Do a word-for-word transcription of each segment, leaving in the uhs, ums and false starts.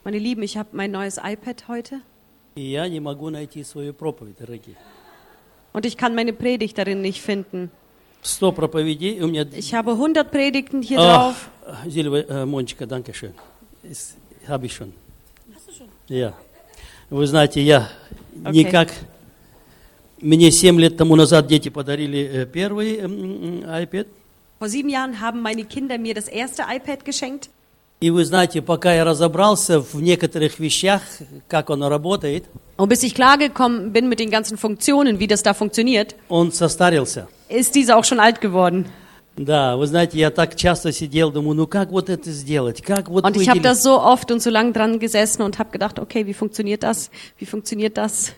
Meine Lieben, ich habe mein neues iPad heute и я не могу найти свою проповедь, дорогие. und ich kann meine Predigt darin nicht finden. Сто проповедей, у меня... Ich habe hundert Predigten hier Ach, drauf. Silvia, äh, Монечка, danke schön. Ist- Habe ich schon. Hast du schon? Ja. Вы знаете, я Okay. никак... Мне семь лет тому назад дети подарили э, первый м, м, iPad. Vor sieben Jahren haben meine Kinder mir das erste iPad geschenkt. И вы знаете, пока я разобрался в некоторых вещах, как оно работает, Und bis ich klargekommen bin mit den ganzen Funktionen, wie das da funktioniert, он состарился. ist dieser auch schon alt geworden. Да, вы знаете, я так часто сидел, думаю, ну как вот это сделать, как вот Und ich habe выделить? da so oft und so lang dran gesessen und habe gedacht, okay, wie funktioniert das? Wie funktioniert das?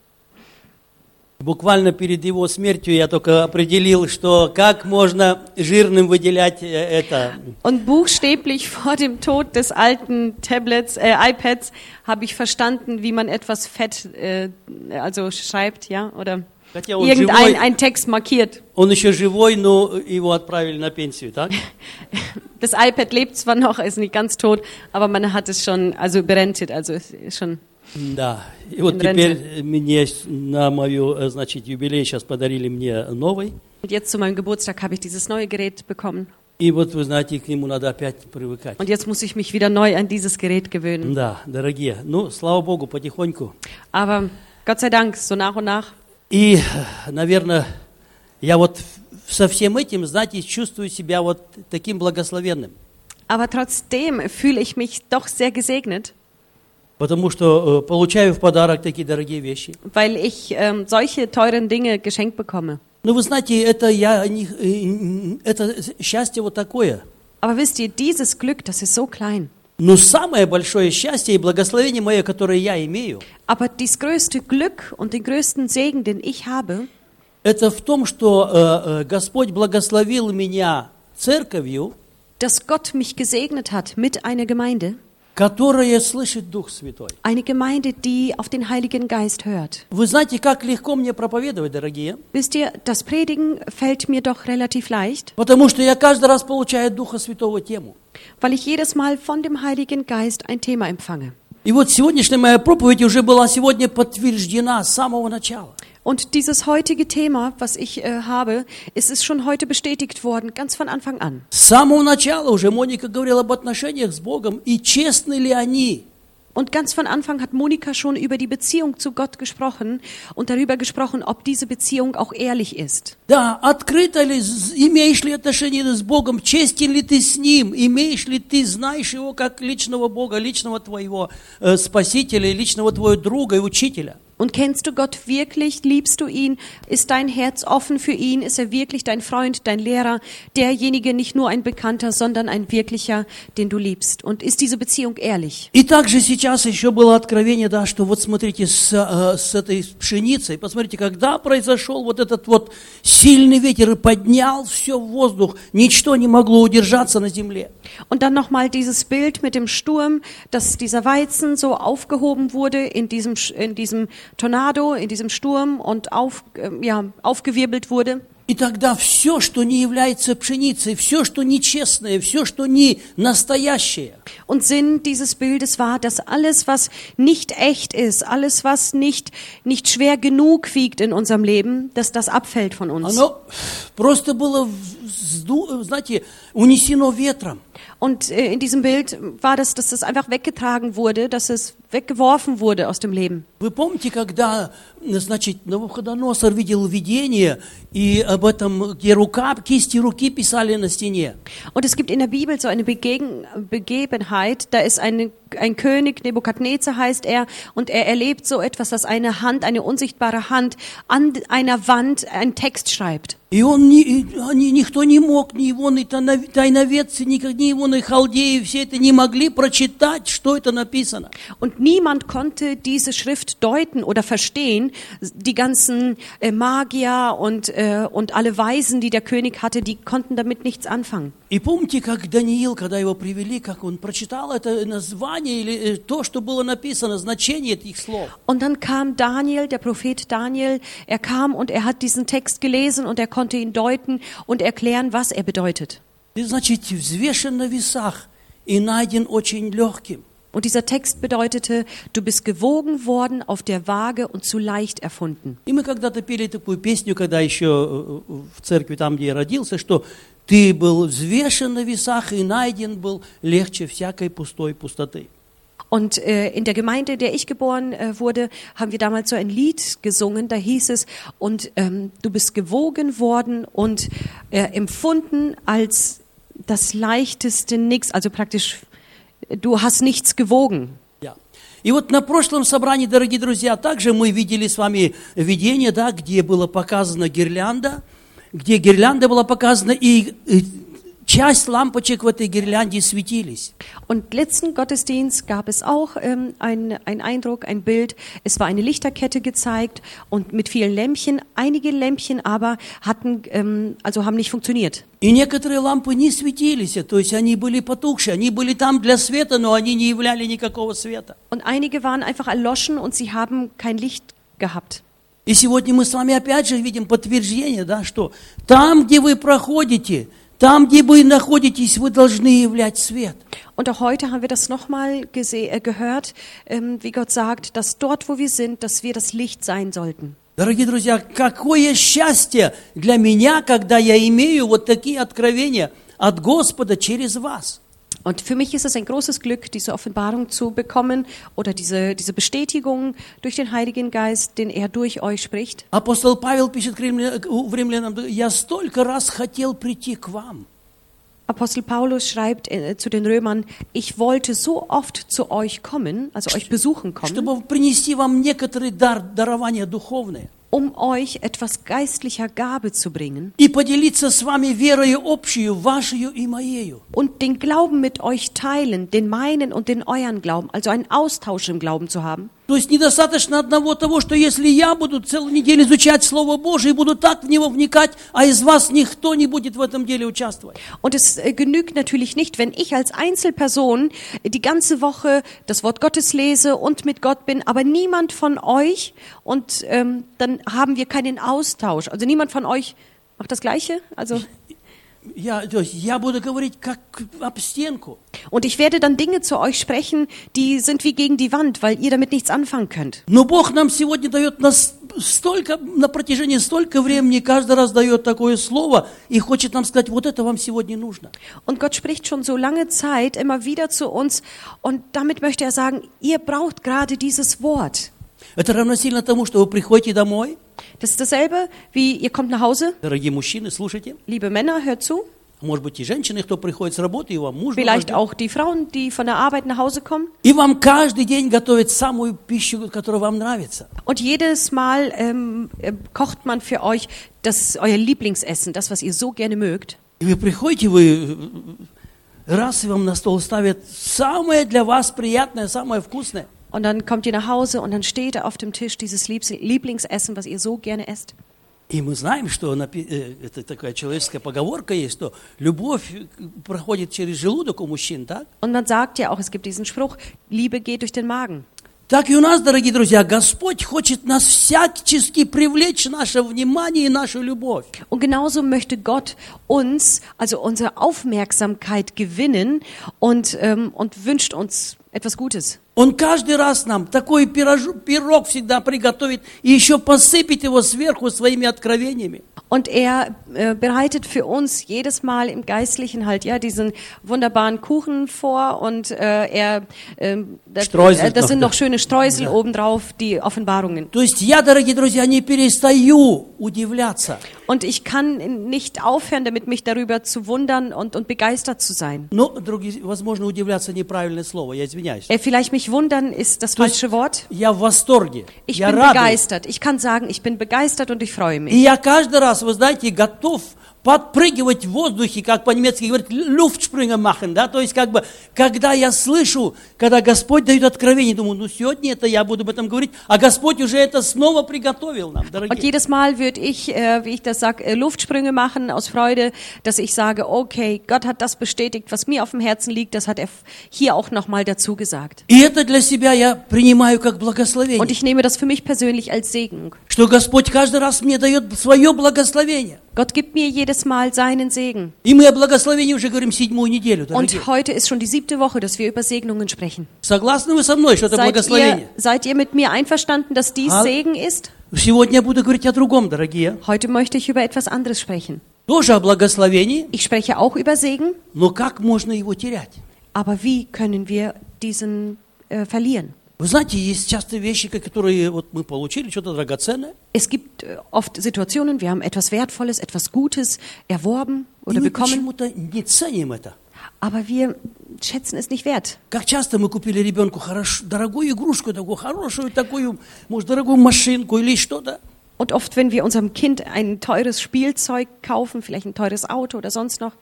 Буквально перед его смертью я только определил, что как можно жирным выделять э, это. Und buchstäblich vor dem Tod des alten Tablets, äh, iPads, habe ich verstanden, wie man etwas fett, äh, also schreibt, ja, oder Хотя он irgendein живой, ein Text markiert. он еще живой, но его отправили на пенсию, так? Das iPad lebt zwar noch, ist nicht ganz tot, aber man hat es schon, also berentet, also es ist schon. Да. И вот In теперь мне на мою, э, значит, юбилей сейчас подарили мне новый. Und jetzt zu meinem Geburtstag habe ich dieses neue Gerät bekommen. И вот, вы знаете, к нему надо опять привыкать. Und jetzt muss ich mich wieder neu an dieses Gerät gewöhnen. Да, дорогие. Ну, слава Богу, потихоньку. Aber Gott sei Dank, so nach und nach. И, наверное, я вот со всем этим, знаете, чувствую себя вот таким благословенным. Aber trotzdem fühle ich mich doch sehr gesegnet, Потому что э, получаю в подарок такие дорогие вещи. weil ich ähm, solche teuren Dinge geschenkt bekomme. Но вы знаете, это, я, не- э, это счастье вот такое. Aber wisst ihr, dieses Glück, das ist so klein. Но самое большое счастье и благословение мое, которое я имею, Aber das größte Glück und den größten Segen, den ich habe, это в том, что э, э, Господь благословил меня церковью, dass Gott mich gesegnet hat mit einer Gemeinde, которая слышит Дух Святой. eine Gemeinde, die auf den Heiligen Geist hört. Вы знаете, как легко мне проповедовать, дорогие? Wisst ihr, das Predigen fällt mir doch relativ leicht, Потому что я каждый раз получаю от Духа Святого тему. weil ich jedes Mal von dem Heiligen Geist ein Thema empfange. И вот сегодняшняя моя проповедь уже была сегодня подтверждена с самого начала. Und dieses heutige Thema, was ich äh, habe, ist es schon heute bestätigt worden, ganz von Anfang an. С самого начала уже Моника говорила об отношениях с Богом, и честны ли они. Und ganz von Anfang hat Monika schon über die Beziehung zu Gott gesprochen und darüber gesprochen, ob diese Beziehung auch ehrlich ist. Да, открыто ли, з- имеешь ли отношения с Богом, честен ли ты с Ним, имеешь ли ты, знаешь Его как личного Бога, личного твоего э, Спасителя, личного твоего друга и учителя. Und kennst du Gott wirklich? Liebst du ihn? Ist dein Herz offen für ihn? Ist er wirklich dein Freund, dein Lehrer? Derjenige, nicht nur ein Bekannter, sondern ein wirklicher, den du liebst. Und ist diese Beziehung ehrlich? И также сейчас еще было откровение, да, что вот смотрите, с, э, с этой пшеницей, посмотрите, когда произошел вот этот вот сильный ветер и поднял все в воздух, ничто не могло удержаться на земле. Und dann nochmal dieses Bild mit dem Sturm, dass dieser Weizen so aufgehoben wurde in diesem, Sch- in diesem Tornado, in diesem Sturm und auf, ähm, ja, aufgewirbelt wurde. И тогда все, что не является пшеницей, все, что нечестное, все, что не настоящее, Und Sinn dieses Bildes war, dass alles, was nicht echt ist, alles, was nicht, nicht schwer genug wiegt in unserem Leben, dass das abfällt von uns. оно просто было, сду- знаете, унесено ветром. Und äh, in diesem Bild war das, dass es einfach weggetragen wurde, dass es weggeworfen wurde aus dem Leben. Вы помните, когда, значит, Навуходоносор видел видение, и об этом, где рука, кисти руки писали на стене. Und es gibt in der Bibel so eine Begegen, Begebenheit, da ist eine, ein König, Nebukadnezar heißt er, und er erlebt so etwas, dass eine Hand, eine unsichtbare Hand an einer Wand einen Text schreibt. И он, не, и они, никто не мог, ни его, ни тайно- тайноведцы, ни, ни его, ни халдеи, все это не могли прочитать, что это написано. Und niemand konnte diese Schrift deuten oder verstehen. Die ganzen äh, Magier und, äh, und alle Weisen, die der König hatte, die konnten damit nichts anfangen. И помните, как Даниил, когда его привели, как он прочитал это название или э, то, что было написано, значение этих слов. Und dann kam Daniel, der Prophet Daniel, er kam und er hat diesen Text gelesen und er konnte ihn deuten und erklären, was er bedeutet. И, значит, взвешен на весах и найден очень легким. Und dieser Text bedeutete, du bist gewogen worden auf der Waage und zu leicht erfunden. И мы когда-то пели такую песню, когда еще в церкви, там, где я родился, что ты был взвешен на весах и найден был легче всякой пустой пустоты. Und äh, in der Gemeinde, in der ich geboren äh, wurde, haben wir damals so ein Lied gesungen, da hieß es, und ähm, du bist gewogen worden und äh, empfunden als das leichteste Nix, also praktisch, du hast nichts gewogen. Yeah. И вот на прошлом собрании, дорогие друзья, также мы видели с вами видение, да, где была показана гирлянда, где гирлянда была показана, и, и часть лампочек в этой гирлянде светились. Und letzten Gottesdienst gab es auch ähm, ein, ein Eindruck, ein Bild. Es war eine Lichterkette gezeigt und mit vielen Lämpchen. Einige Lämpchen aber hatten, ähm, also haben nicht funktioniert. И некоторые лампы не светились, то есть они были потухшие, они были там для света, но они не являли никакого света. Und einige waren einfach erloschen und sie haben kein Licht gehabt. И сегодня мы с вами опять же видим подтверждение, да, что там, где вы проходите, там, где вы находитесь, вы должны являть свет. Und auch heute haben wir das nochmal äh, gehört, ähm, wie Gott sagt, dass dort, wo wir sind, dass wir das Licht sein sollten. Дорогие друзья, какое счастье для меня, когда я имею вот такие откровения от Господа через вас. Und für mich ist es ein großes Glück, diese Offenbarung zu bekommen oder diese, diese Bestätigung durch den Heiligen Geist, den er durch euch spricht. Апостол Павел пишет к римлянам, я столько раз хотел прийти к вам. Apostel Paulus schreibt äh, zu den Römern, ich wollte so oft zu euch kommen, also euch besuchen kommen, чтобы принести вам некоторый дар, дарование духовное. Um euch etwas geistlicher Gabe zu bringen. И поделиться с вами верою общую, вашею и моею. Und den Glauben mit euch teilen, den meinen und den euren Glauben, also einen Austausch im Glauben zu haben. То есть недостаточно одного того, что если я буду целую неделю изучать Слово Божие и буду так в него вникать, а из вас никто не будет в этом деле участвовать. Und es äh, genügt natürlich nicht, wenn ich als Einzelperson die ganze Woche das Wort Gottes lese und mit Gott bin, aber niemand von euch und ähm, dann haben wir keinen Austausch. Also niemand von euch macht das Gleiche. Also Я, то есть я буду говорить как об стенку. Und ich werde dann Dinge zu euch sprechen, die sind wie gegen die Wand, weil ihr damit nichts anfangen könnt. Но Бог нам сегодня дает нас столько, на протяжении столько времени, каждый раз дает такое слово и хочет нам сказать, вот это вам сегодня нужно. Und Gott spricht schon so lange Zeit immer wieder zu uns und damit möchte er sagen, ihr braucht gerade dieses Wort. Это равносильно тому, что вы приходите домой. Das ist dasselbe, wie ihr kommt nach Hause. Дорогие мужчины, слушайте. Liebe Männer, hört zu. Может быть, и женщины, кто приходит с работы, и вам муж. Vielleicht auch die Frauen, die von der Arbeit nach Hause kommen. И вам каждый день готовят самую пищу, которая вам нравится. Und jedes Mal ähm, äh, kocht man für euch das euer Lieblingsessen, das, was ihr so gerne mögt. И вы приходите, вы раз и вам на стол ставят самое для вас приятное, самое вкусное. Und dann kommt ihr nach Hause und dann steht auf dem Tisch dieses Lieblingsessen, was ihr so gerne esst. И мы знаем, что это такая человеческая поговорка есть, что любовь проходит через желудок у мужчин, так? Und man sagt ja auch, es gibt diesen Spruch, Liebe geht durch den Magen. Так и у нас, дорогие друзья, Господь хочет нас всячески привлечь наше внимание и нашу любовь. Und genauso möchte Gott uns, also unsere Aufmerksamkeit gewinnen und, ähm, und wünscht uns etwas Gutes. Он каждый раз нам такой пирож, пирог всегда приготовит и еще посыпет его сверху своими откровениями. Und er äh, bereitet für uns jedes Mal im Geistlichen halt ja diesen wunderbaren Kuchen vor und äh, er äh, das, äh, das sind noch schöne Streusel ja. obendrauf, die Offenbarungen. То есть я, дорогие друзья, не перестаю удивляться. Und ich kann nicht aufhören, damit mich darüber zu wundern und, und begeistert zu sein. Но, другие, возможно, удивляться неправильное слово, я извиняюсь. Äh, vielleicht mich wundern ist das falsche Wort. Я в восторге. Ich я bin радуюсь. begeistert. Ich kann sagen, ich bin begeistert und ich freue mich. И я каждый раз, вы знаете, готов подпрыгивать в воздухе, как по-немецки говорят, люфтшпрингер machen, да, то есть как бы, когда я слышу, когда Господь дает откровение, думаю, ну сегодня это я буду об этом говорить, а Господь уже это снова приготовил нам, дорогие. Und jedes Mal würde ich, äh, wie ich das sage, äh, Luftsprünge machen aus Freude, dass ich sage, okay, Gott hat das bestätigt, was mir auf dem Herzen liegt, das hat er hier auch nochmal dazu gesagt. И это для себя я принимаю как благословение. Und ich nehme das für mich persönlich als Segen. Что Господь каждый раз мне дает свое благословение. Gott gibt mir jedes Mal seinen Segen. И мы о благословении уже говорим седьмую неделю, дорогие. Und heute ist schon die siebte Woche, dass wir über Segnungen sprechen. Согласны вы со мной, что это Seid ihr, благословение? seid ihr mit mir einverstanden, dass dies Ah. Segen ist? Сегодня я буду говорить о другом, дорогие. Heute möchte ich über etwas anderes sprechen. Тоже о благословении, Ich spreche auch über Segen, но как можно его терять? aber wie können wir diesen äh, verlieren? Вы знаете, есть часто вещи, которые вот мы получили, что-то драгоценное, Es gibt äh, oft Situationen, wir haben etwas Wertvolles, etwas Gutes erworben и oder мы bekommen, почему-то не ценим это. aber wir schätzen es nicht wert. Как часто мы купили ребенку хорошо, дорогую игрушку, такую хорошую, такую, может, дорогую машинку или что-то. Und oft, wenn wir unserem Kind ein teures Spielzeug kaufen, vielleicht ein teures Auto oder sonst noch,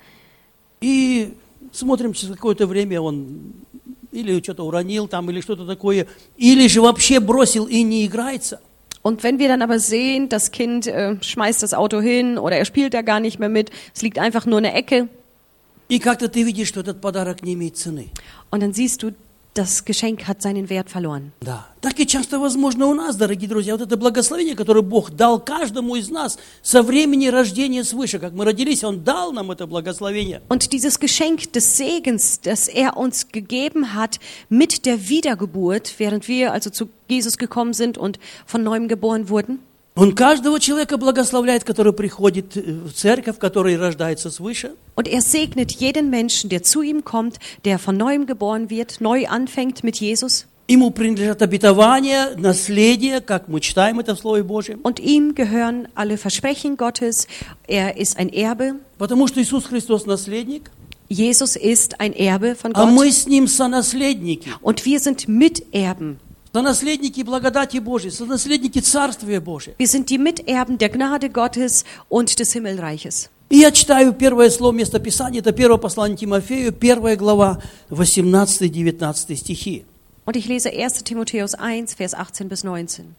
И смотрим, через какое-то время он или что-то уронил там, или что-то такое, или же вообще бросил и не играется. und wenn wir dann aber sehen, das Kind äh, schmeißt das Auto hin oder er spielt da gar nicht mehr mit, es liegt einfach nur in der Ecke, И как-то ты видишь, что этот подарок не имеет цены. und dann siehst du, das Geschenk hat seinen Wert verloren. Да. Так и часто возможно у нас, дорогие друзья, вот это благословение, которое Бог дал каждому из нас со времени рождения свыше. Как мы родились, Он дал нам это благословение. Und dieses Geschenk des Segens, das er uns gegeben hat mit der Wiedergeburt, während wir also zu Jesus gekommen sind und von neuem geboren wurden, Он каждого человека благословляет, который приходит в церковь, который рождается свыше. und er segnet jeden Menschen, der zu ihm kommt, der von neuem geboren wird, neu anfängt mit Jesus. Ему принадлежат обетования, наследие, как мы читаем это в Слове Божьем. Und ihm gehören alle Versprechen Gottes. Er ist ein Erbe. Потому что Иисус Христос наследник, Jesus ist ein Erbe von а мы Gott. с Ним сонаследники. Und wir sind Miterben. Сонаследники благодати Божьей, сонаследники Царствия Божия. Wir sind die Miterben der Gnade Gottes und des Himmelreiches. И я читаю первое слово место Писания, это первое послание Тимофею, первая глава, восемнадцатый-девятнадцатый стихи. Und ich lese erster Timotheus eins, Vers achtzehn bis neunzehn.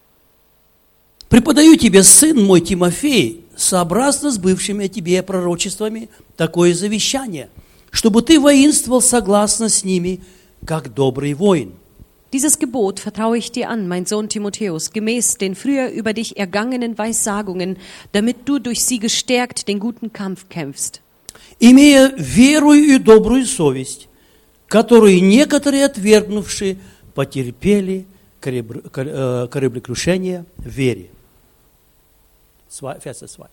«Преподаю тебе, сын мой Тимофей, сообразно с бывшими о тебе пророчествами, такое завещание, чтобы ты воинствовал согласно с ними, как добрый воин». Dieses Gebot vertraue ich dir an, mein Sohn Timotheus, gemäß den früher über dich ergangenen Weissagungen, damit du durch sie gestärkt den guten Kampf kämpfst. «Имея верую и добрую совесть, которую некоторые, отвергнувшие, потерпели корабл- кор- э, кораблекрушение в вере». Zwei- Vers zwei.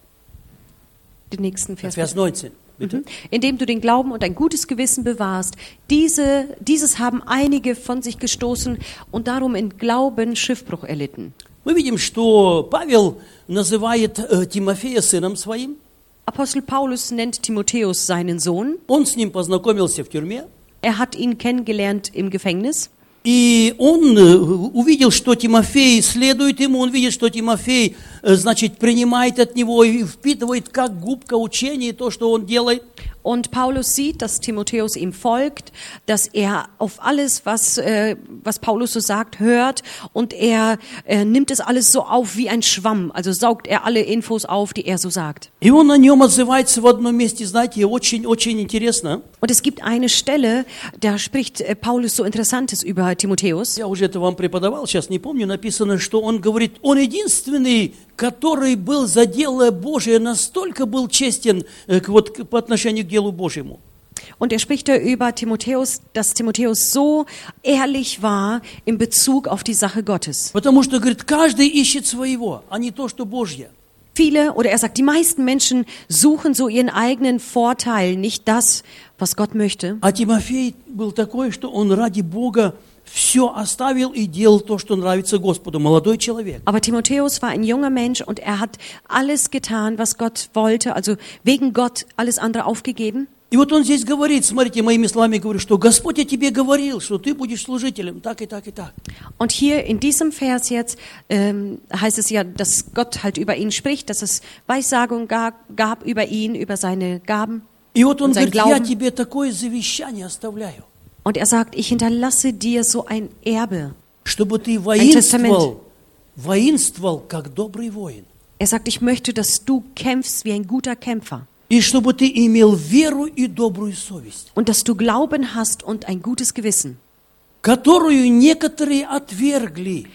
Den nächsten Vers. Vers neunzehn. Bitte. Mhm. Indem du den Glauben und ein gutes Gewissen bewahrst. Diese, dieses haben einige von sich gestoßen und darum in Glauben Schiffbruch erlitten. Мы видим, что Павел называет э, Тимофея сыном своим. Apostel Paulus nennt Timotheus seinen Sohn. Он с ним познакомился в тюрьме. Er hat ihn kennengelernt im Gefängnis. И он э, увидел, что Тимофей следует ему, он видит, что Тимофей, э, значит, принимает от него и впитывает как губка учение, то, что он делает. Und Paulus sieht, dass Timotheus ihm folgt, dass er auf alles, was, äh, was Paulus so sagt, hört und er äh, nimmt es alles so auf wie ein Schwamm. Also saugt er alle Infos auf, die er so sagt. И он о нем отзывается в одном месте, знаете, очень-очень интересно. Und es gibt eine Stelle, da spricht äh, Paulus so Interessantes über Timotheus. Я уже это вам преподавал, сейчас не помню, написано, что он говорит, он единственный, который был за дело Божие, настолько был честен э, к- вот, к- по отношению к делу Божьему. Und er spricht da über Timotheus, dass Timotheus so ehrlich war in Bezug auf die Sache Gottes. Потому что, говорит, каждый ищет своего, а не то, что Божье. Viele, oder er sagt, die meisten Menschen suchen so ihren eigenen Vorteil, nicht das, was Gott möchte. А Тимофей был такой, что он ради Бога все оставил и делал то, что нравится Господу. Молодой человек. Aber Timotheus war ein junger Mensch und er hat alles getan, was Gott wollte, also wegen Gott alles andere aufgegeben. И вот он здесь говорит, смотрите, моими словами говорю, что Господь о тебе говорил, что ты будешь служителем, так и так и так. Und hier in diesem Vers jetzt ähm, heißt es ja, dass Gott halt über ihn spricht, dass es Weissagung gab, gab über ihn, über seine Gaben. И вот он Und sein говорит, я Glauben. тебе такое завещание оставляю, Und er sagt, ich hinterlasse dir so ein Erbe. чтобы ты Testament. воинствовал, воинствовал, как добрый воин. Er sagt, ich möchte, dass du kämpfst wie ein guter Kämpfer. И чтобы ты имел веру и добрую совесть, Und dass du Glauben hast und ein gutes Gewissen. которую некоторые отвергли.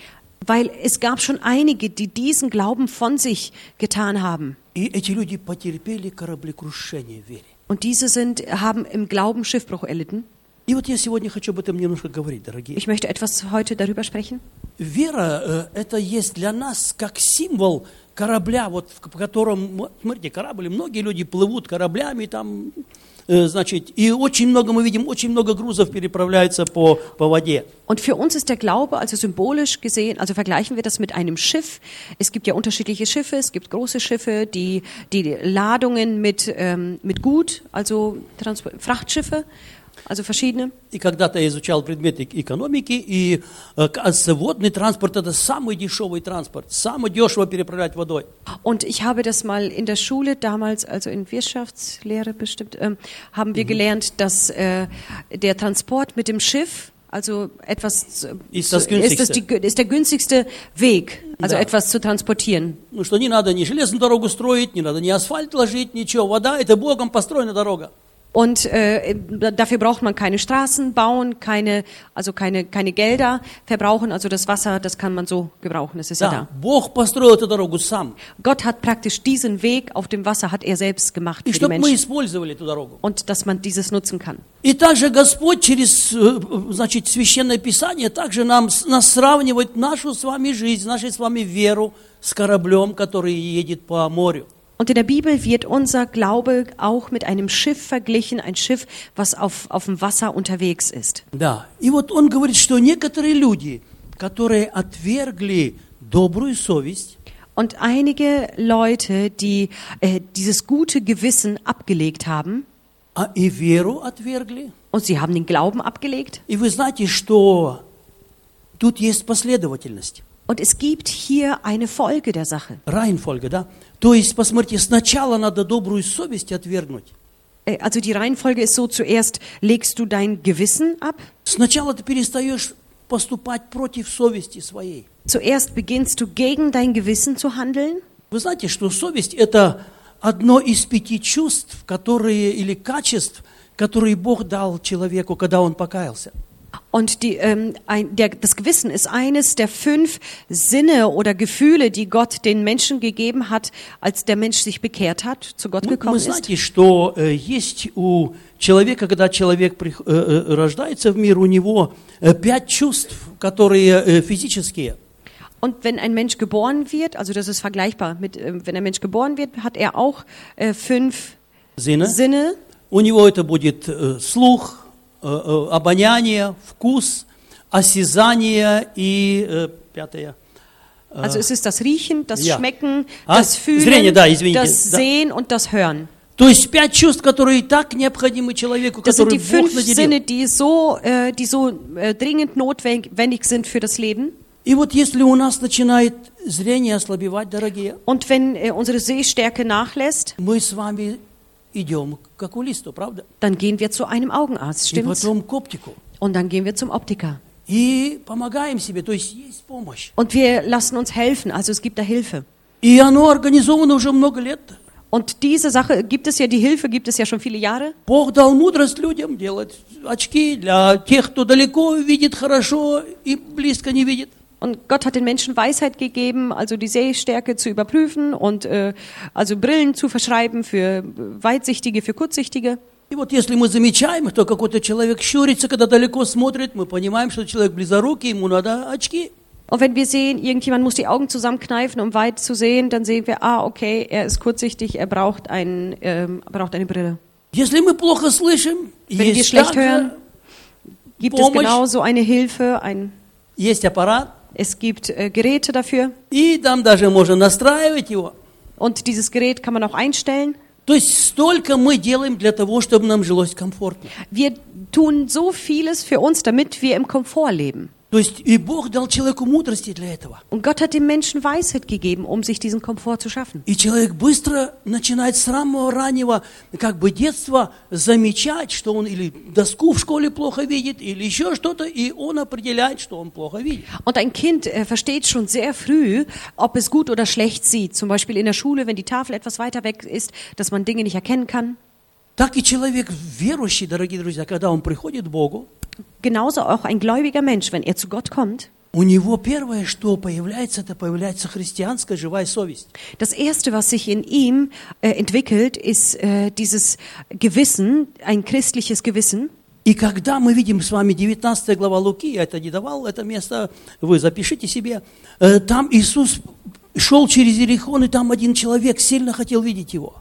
Weil es gab schon einige, die diesen Glauben von sich getan haben. И эти люди потерпели кораблекрушение в вере. Und diese sind, haben im Glauben Schiffbruch erlitten. И вот я сегодня хочу об этом немножко говорить, дорогие. Ich möchte etwas heute darüber sprechen. Вера – это есть для нас как символ корабля, вот в котором, смотрите, корабль, многие люди плывут кораблями, там, э, значит, и очень много, мы видим, очень много грузов переправляется по, по воде. Und für uns ist der Glaube, also symbolisch gesehen, also vergleichen wir das mit einem Schiff. Es gibt ja unterschiedliche Schiffe, es gibt große Schiffe, die, die Ladungen mit, ähm, mit Gut, also Transport, Frachtschiffe, also verschiedene. И когда-то я изучал предметы экономики, и, оказывается, водный транспорт – это самый дешевый транспорт, самый дешево переправлять водой. Und ich habe das mal in der Schule damals, also in Wirtschaftslehre bestimmt, ähm, haben wir mhm. gelernt, dass äh, der Transport mit dem Schiff, also etwas, ist, das ist, das die, ist der günstigste Weg, also да. etwas zu transportieren. Ну что не надо ни железную дорогу строить, не надо ни асфальт ложить, ничего. Вода – это Богом построена дорога. Und äh, dafür braucht man keine Straßen bauen, keine, also keine, keine Gelder verbrauchen. Also das Wasser, das kann man so gebrauchen. Das ist ja, ja da. Бог построил эту дорогу сам. Gott hat praktisch diesen Weg auf dem Wasser hat er selbst gemacht И für die мы Menschen. использовали эту дорогу. Und dass man dieses nutzen kann. И также Господь через, значит, Священное Писание также нам, нас сравнивает нашу с вами жизнь, нашу с вами веру с кораблем, который едет по морю. Und in der Bibel wird unser Glaube auch mit einem Schiff verglichen, ein Schiff, was auf, auf dem Wasser unterwegs ist. Да. И вот он говорит, что некоторые люди, которые отвергли добрую совесть, und einige Leute, die äh, dieses gute Gewissen abgelegt haben, а и веру отвергли, und sie haben den Glauben abgelegt. И вы знаете, что тут есть последовательность. Und es gibt hier eine Folge der Sache. Reihenfolge, да? То есть, посмотрите, сначала надо добрую совесть отвергнуть. Also die Reihenfolge ist so, zuerst legst du dein Gewissen ab. Сначала ты перестаешь поступать против совести своей. Zuerst beginnst du gegen dein Gewissen zu handeln. Вы знаете, что совесть – это одно из пяти чувств, которые, или качеств, которые Бог дал человеку, когда он покаялся. Und die, ähm, ein, der, das Gewissen ist eines der fünf Sinne oder Gefühle, die Gott den Menschen gegeben hat, als der Mensch sich bekehrt hat, zu Gott gekommen ist. Вы знаете, что э, есть у человека, когда человек при, э, э, рождается в мир, у него э, пять чувств, которые э, физические. Und wenn ein Mensch geboren wird, also das ist vergleichbar mit, äh, wenn ein Mensch geboren wird, hat er auch äh, fünf Sinne. Sinne. У него это будет э, слух, обоняние, вкус, осязание и э, пятое. Э, also es ist das Riechen, das ja. Schmecken, а? das Fühlen, Зрение, да, извините, das да. Sehen und das Hören. То есть пять чувств, которые так необходимы человеку, Das sind который die Бог fünf наделил. Sinne, die so, äh, die so äh, dringend notwendig sind für das Leben. И вот если у нас начинает зрение ослабевать, дорогие, Und wenn äh, unsere Sehstärke nachlässt, мы с вами идем к окулисту, правда? dann gehen wir zu einem Augenarzt, И stimmt's? потом к оптику. Und dann gehen wir zum Optiker. И помогаем себе, то есть есть помощь. Und wir lassen uns helfen, also es gibt da Hilfe. И оно организовано уже много лет. Und diese Sache gibt es ja, die Hilfe gibt es ja schon viele Jahre. Бог дал мудрость людям делать очки для тех, кто далеко видит хорошо и близко не видит. Und Gott hat den Menschen Weisheit gegeben, also die Sehstärke zu überprüfen und äh, also Brillen zu verschreiben für Weitsichtige, für Kurzsichtige. И вот если мы замечаем, что какой-то человек щурится, когда далеко смотрит, мы понимаем, что человек близорукий, ему надо очки. Und wenn wir sehen, irgendjemand muss die Augen zusammenkneifen, um weit zu sehen, dann sehen wir, ah, okay, er ist kurzsichtig, er braucht, ein, ähm, braucht eine Brille. Если мы плохо слышим, Wenn wir schlecht hören, gibt es genauso eine Hilfe, ein, есть аппарат. es gibt äh, Geräte dafür. И там даже можно настраивать его. Und dieses Gerät kann man auch einstellen. То есть столько мы делаем для того, чтобы нам жилось комфортно. Wir tun so vieles für uns, damit wir im Komfort leben. То есть и Бог дал человеку мудрости для этого. Und Gott hat dem Menschen Weisheit gegeben, um sich diesen Komfort zu schaffen. И человек быстро начинает с самого раннего, как бы детства, замечать, что он или доску в школе плохо видит, или еще что-то, и он определяет, что он плохо видит. Und ein Kind äh, versteht schon sehr früh, ob es gut oder schlecht sieht. Zum Beispiel in der Schule, wenn die Tafel etwas weiter weg ist, dass man Dinge nicht erkennen kann. Так и человек верующий, дорогие друзья, когда он приходит к Богу, Genauso auch ein gläubiger Mensch, wenn er zu Gott kommt, у него первое, что появляется, это появляется христианская живая совесть. Das Erste, was sich in ihm äh, entwickelt, ist äh, dieses Gewissen, ein christliches Gewissen. И когда мы видим с вами девятнадцатая глава Луки, я это не давал, это место, вы запишите себе, э, там Иисус шел через Иерихон, и там один человек сильно хотел видеть его.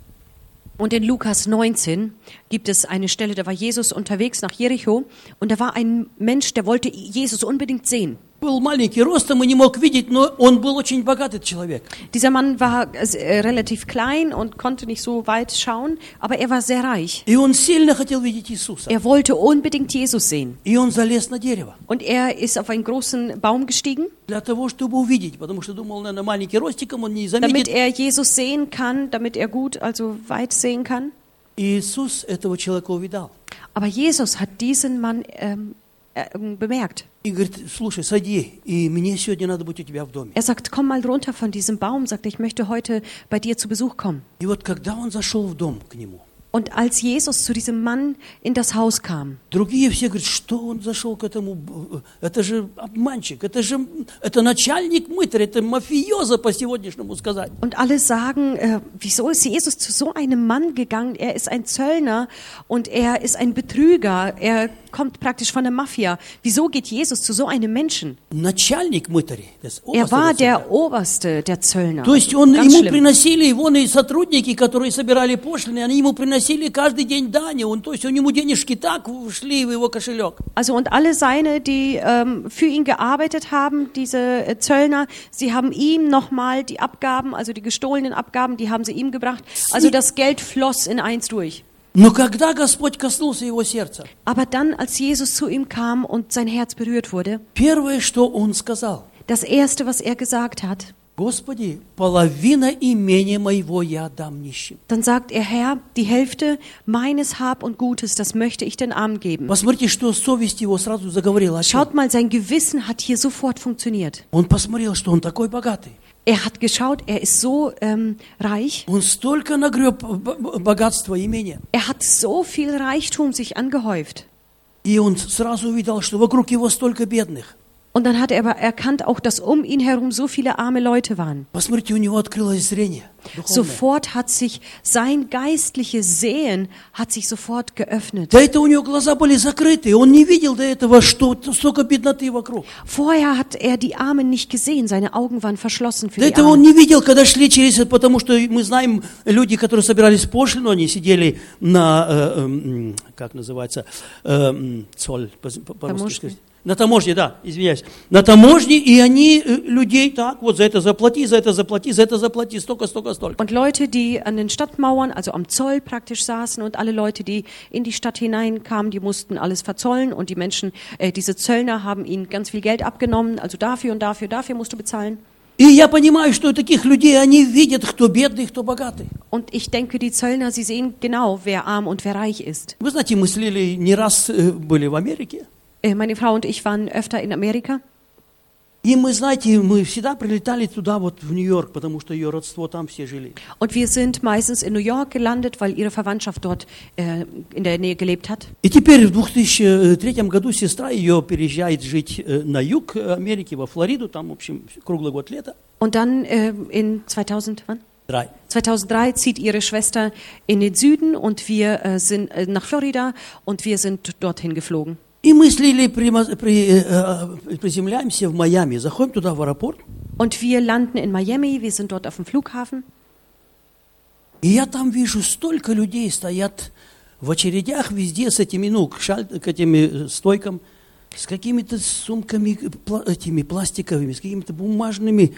Und in Lukas neunzehn gibt es eine Stelle, da war Jesus unterwegs nach Jericho und da war ein Mensch, der wollte Jesus unbedingt sehen. Был маленький ростом и не мог видеть, но он был очень богатый человек. Dieser Mann war äh, relativ klein und konnte nicht so weit schauen, aber er war sehr reich. И он сильно хотел видеть Иисуса. Er wollte unbedingt Jesus sehen. И он залез на дерево. Und er ist auf einen großen Baum gestiegen, Для того, чтобы увидеть, потому что думал, наверное, маленький ростиком, он не damit заметит. er Jesus sehen kann, damit er gut, also weit sehen kann. И Иисус этого человека увидал. Aber Jesus hat diesen Mann ähm, äh, bemerkt. И говорит, слушай, сади, и мне сегодня надо быть у тебя в доме. Er sagt, komm mal runter von diesem Baum, sagt, ich möchte heute bei dir zu Besuch kommen. И вот когда он зашел в дом к нему, Und als Jesus zu diesem Mann in das Haus kam, другие все говорят, что он зашел к этому, это же обманщик, это же, это начальник мытарь, это мафиоза по сегодняшнему сказать. und alle sagen, äh, wieso ist Jesus zu so einem Mann gegangen? Er ist ein Zöllner und er ist ein Betrüger, er kommt praktisch von der Mafia. Wieso geht Jesus zu so einem Menschen? Начальник мытарь, Er war der Oberste der Zöllner. то есть он, Ganz ему schlimm. приносили, вон и сотрудники, которые собирали пошлины, они ему приносили каждый день дани, он, то есть у него денежки так шли в его кошелек. Also und alle seine, die ähm, für ihn gearbeitet haben, diese äh, Zöllner, sie haben ihm nochmal die Abgaben, also die gestohlenen Abgaben, die haben sie ihm gebracht. Also das Geld floss in eins durch. Но когда Господь коснулся его сердца, Aber dann, als Jesus zu ihm kam und sein Herz berührt wurde, первое, что он сказал, das Erste, was er gesagt hat, Господи, половина имения моего я дам нищим. dann sagt er, Herr, die Hälfte meines Hab und Gutes, das möchte ich den Armen geben. Посмотрите, что совесть его сразу заговорила о чем. Schaut mal, sein Gewissen hat hier sofort funktioniert. Он посмотрел, что он такой богатый. Er hat geschaut, er ist so ähm, reich. Он столько нагреб б- богатства и имения. Er hat so viel Reichtum sich angehäuft. И он сразу увидел, что вокруг его столько бедных. Und dann hat er aber erkannt auch, dass um ihn herum so viele arme Leute waren. Посмотрите, у него открылось зрение духовное. Sofort hat sich sein geistliches Sehen hat sich sofort geöffnet. До этого у него глаза были закрыты, он не видел до этого, что столько бедноты вокруг. Vorher hat er die Armen nicht gesehen, seine Augen waren verschlossen für До die этого он Armen. не видел, когда шли через это, потому что мы знаем, люди, которые собирались пошлину, они сидели на, э, э, как называется, э, цоль, по- по- по-русски Таможня. сказать. На таможне, да, извиняюсь. На таможне, и они э, людей так, вот за это заплати, за это заплати, за это заплати, столько, столько, столько. Und Leute, die an den Stadtmauern, also am Zoll praktisch saßen und alle Leute, die in die Stadt hineinkamen, die mussten alles verzollen und die Menschen, äh, diese Zöllner haben ihnen ganz viel Geld abgenommen, also dafür und dafür, dafür musst du bezahlen. И я понимаю, что таких людей, они видят, кто бедный, кто богатый. Und ich denke, die Zöllner, sie sehen genau, wer arm und wer reich ist. Вы знаете, мы с Лилей не раз э, были в Америке. Äh, Meine Frau und ich waren öfter in Amerika. И мы, знаете, мы всегда прилетали туда, вот в Нью-Йорк, потому что ее родство там все жили. Und wir sind meistens in New York gelandet, weil ihre Verwandtschaft dort äh, in der Nähe gelebt hat. И теперь в две тысячи третьем году сестра ее переезжает жить э, на юг Америки, во Флориду, там, в общем, круглый год лето. Und dann äh, in zweitausend, wann? Драй. zweitausenddrei zieht ihre Schwester in den Süden und wir äh, sind äh, nach Florida und wir sind dorthin geflogen. И мы с Лилей прямо- при- э, приземляемся в Майами, заходим туда в аэропорт. Und wir landen in Miami, wir sind dort auf dem Flughafen. И я там вижу, столько людей стоят в очередях везде с этими, ну, к, шаль- к этим э, стойкам, с какими-то сумками пла- этими пластиковыми, с какими-то бумажными,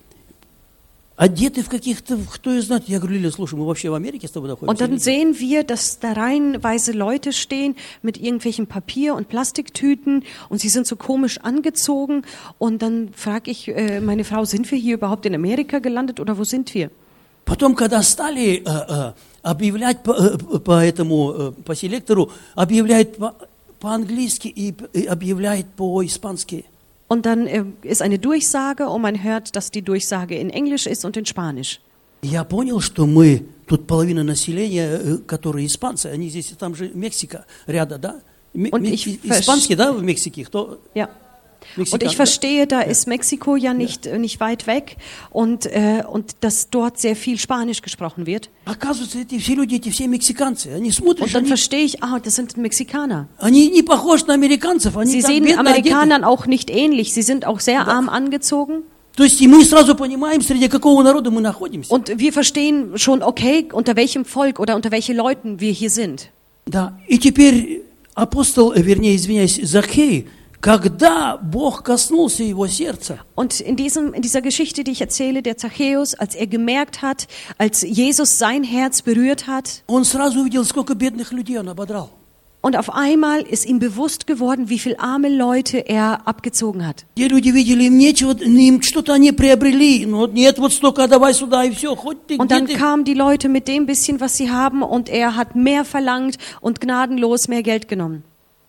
одеты в каких-то, кто их знает. Я говорю, Лиля, слушай, мы вообще в Америке с тобой находимся? Und dann sehen wir, dass da reihenweise Leute stehen mit irgendwelchen Papier- und Plastiktüten und sie sind so komisch angezogen. Und dann frage ich äh, meine Frau, sind wir hier überhaupt in Amerika gelandet oder wo sind wir? Потом, когда стали э, э, объявлять по, э, по этому, э, по селектору, объявляет по- по-английски и, и объявляет по-испански. Und dann äh, ist eine Durchsage und man hört, dass die Durchsage in Englisch ist und in Spanisch. Я понял, что мы, тут половина населения, э, которые испанцы, они здесь, там же Мексика рядом, да? М- Und м- ich испанский, да, в Мексике? Кто? Ja. Und ich verstehe, da ist Mexiko ja nicht, ja. nicht weit weg und, äh, und dass dort sehr viel Spanisch gesprochen wird. Оказывается, эти все люди, эти все мексиканцы, они смотрят, und dann они, verstehe ich, ah, das sind Mexikaner. Они не похожи на американцев, они Sie так sehen бедно Amerikanern одеты. auch nicht ähnlich, sie sind auch sehr Да. arm angezogen. То есть и мы сразу понимаем, среди какого народа мы находимся. Und wir verstehen schon, okay, unter welchem Volk oder unter welche Leuten wir hier sind. Да. И теперь апостол, вернее, извиняюсь, Закхей, когда Бог коснулся его сердца, Und in, diesem, in dieser Geschichte, die ich erzähle, der Zachäus, als er gemerkt hat, als Jesus sein Herz berührt hat, он сразу увидел, сколько бедных людей он ободрал. und auf einmal ist ihm bewusst geworden, wie viele arme Leute er abgezogen hat. Те люди видели, им нечего, им что-то они приобрели, но нет, вот столько, давай сюда и все, хоть ты Und где dann ты. kamen die Leute mit dem bisschen, was sie haben, und er hat mehr verlangt und gnadenlos mehr Geld genommen.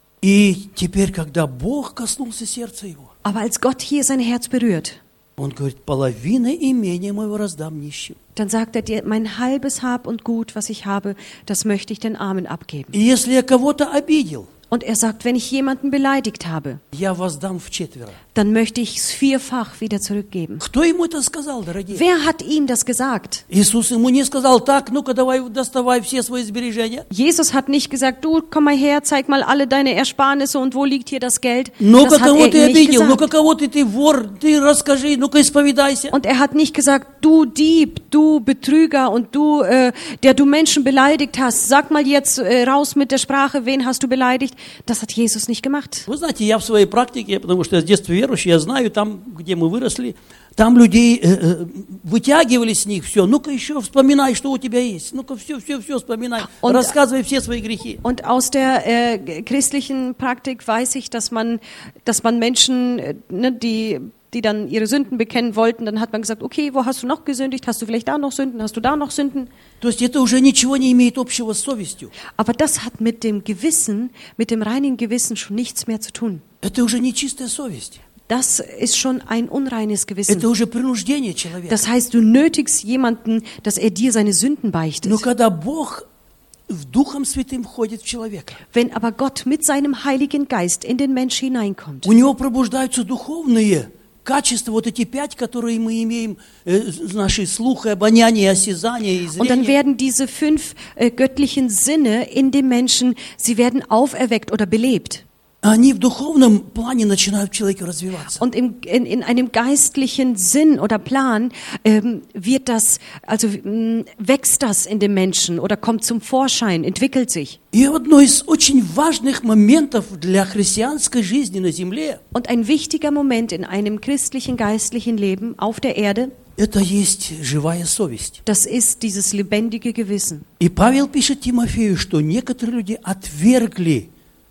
И теперь, когда Бог коснулся сердца его, Aber als Gott hier sein Herz berührt, он говорит, половина имения моего раздам нищим. dann sagt er dir, mein halbes Hab und Gut, was ich habe, das möchte ich den Armen abgeben. И если я кого-то обидел, Und er sagt, wenn ich jemanden beleidigt habe, я воздам вчетверо. dann möchte ich es vierfach wieder zurückgeben. Кто ему это сказал, дорогие? Wer hat ihm das gesagt? Иисус ему не сказал, так, ну-ка давай доставай все свои сбережения. Jesus hat nicht gesagt, du komm mal her, zeig mal alle deine Ersparnisse und wo liegt hier das Geld. Ну-ка, Das hat кого er ты ihm nicht обидел, ну-ка, gesagt. кого ты, ты вор, ты расскажи, ну-ка, исповедайся. Und er hat nicht gesagt, du Dieb, du Betrüger und du, äh, der du Menschen beleidigt hast, sag mal jetzt äh, raus mit der Sprache, wen hast du beleidigt? Das hat Jesus nicht gemacht. Вы знаете, я в своей практике, потому что я с детства верующий, я знаю, там, где мы выросли, там людей э, э, вытягивали с них все. Ну-ка еще вспоминай, что у тебя есть. Ну-ка все, все, все вспоминай. Und- Рассказывай все свои грехи. Und aus der äh, christlichen Praktik weiß ich, dass man, dass man Menschen, äh, ne, die die dann ihre Sünden bekennen wollten, dann hat man gesagt, okay, wo hast du noch gesündigt? Hast du vielleicht da noch Sünden? Hast du da noch Sünden? То есть это уже ничего не имеет общего с совестью. Aber das hat mit dem Gewissen, mit dem reinen Gewissen schon nichts mehr zu tun. Это уже не чистая совесть. Das ist schon ein unreines Это Gewissen. уже принуждение человека. Das heißt, du nötigst jemanden, dass er dir seine Sünden beichtet. Но когда Бог в Духом Святым входит в человека, Wenn aber Gott mit seinem Heiligen Geist in den Mensch hineinkommt, у него пробуждаются духовные качества, вот эти пять, которые мы имеем, э, наши слух, обоняние, осязание и und dann зрение. werden diese fünf äh, göttlichen Sinne in dem Menschen, sie werden auferweckt oder belebt. Они в духовном плане начинают в человеке развиваться. Und im, in, in einem geistlichen Sinn oder Plan ähm, wird das, also mh, wächst das in dem Menschen oder kommt zum Vorschein, entwickelt sich. И одно из очень важных моментов для христианской жизни на земле Und ein wichtiger Moment in einem christlichen, geistlichen Leben auf der Erde, это есть живая совесть. das ist dieses lebendige Gewissen. И Павел пишет Тимофею, что некоторые люди отвергли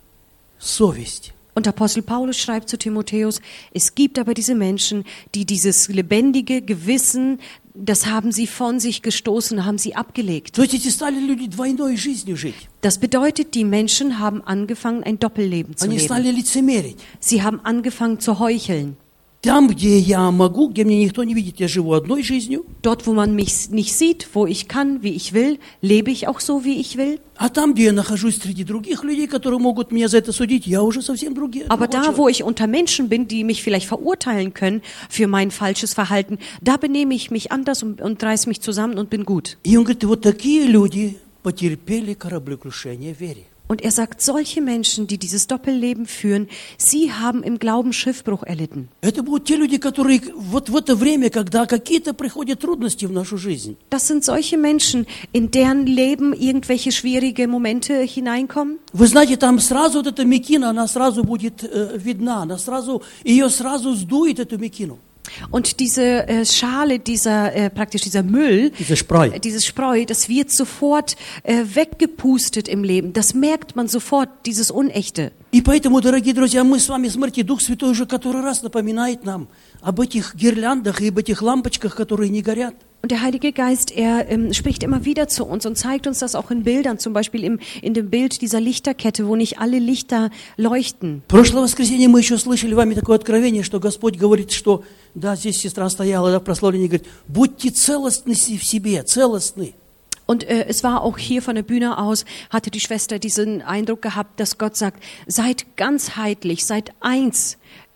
совесть. Und Apostel Paulus schreibt zu Timotheus, es gibt aber diese Menschen, die dieses lebendige Gewissen, das haben sie von sich gestoßen, haben sie abgelegt. То есть эти стали люди двойной жизнью жить. Das bedeutet, die Menschen haben angefangen, ein Doppelleben zu Они leben. стали лицемерить. Sie haben angefangen zu heucheln. Там, где я могу, где мне никто не видит, я живу одной жизнью. Dort, wo man mich nicht sieht, wo ich kann, wie ich will, lebe ich auch so, wie ich will. А там, где я нахожусь среди других людей, которые могут меня за это судить, я уже совсем другие. Aber другой da, человек. wo ich unter Menschen bin, die mich vielleicht verurteilen können für mein falsches Verhalten, da benehme ich mich anders und, und reiß mich zusammen und bin gut. И он говорит, вот такие люди потерпели кораблекрушение в вере. Und er sagt, solche Menschen, die dieses Doppelleben führen, sie haben im Glauben Schiffbruch erlitten. Это будут те люди, которые вот в это время, когда какие-то приходят трудности в нашу жизнь, Das sind solche Menschen, in deren Leben irgendwelche schwierige Momente hineinkommen. вы знаете, там сразу вот эта мекина, она сразу будет э, видна, она сразу, ее сразу сдует, эту мекину. Und diese äh, Schale, dieser äh, praktisch dieser Müll, Dieser Spreu. äh, dieses Spreu, das wird sofort äh, weggepustet im Leben. Das merkt man sofort, dieses Unechte. И поэтому, дорогие друзья, мы с вами, смотрите, Дух Святой уже который раз напоминает нам об этих гирляндах и об этих лампочках, которые не горят. Und der Heilige Geist, er ähm, spricht immer wieder zu uns und zeigt uns das auch in Bildern, zum Beispiel im, in dem Bild dieser Lichterkette, wo nicht alle Lichter leuchten. Прошлое воскресенье мы еще слышали вами такое откровение, что Господь говорит, что, да, здесь сестра стояла, да, в прославлении, говорит, будьте целостны в себе, целостны. Und äh, es war auch hier von der Bühne aus, hatte die Schwester diesen Eindruck gehabt, dass Gott sagt, seid ganzheitlich, seid eins,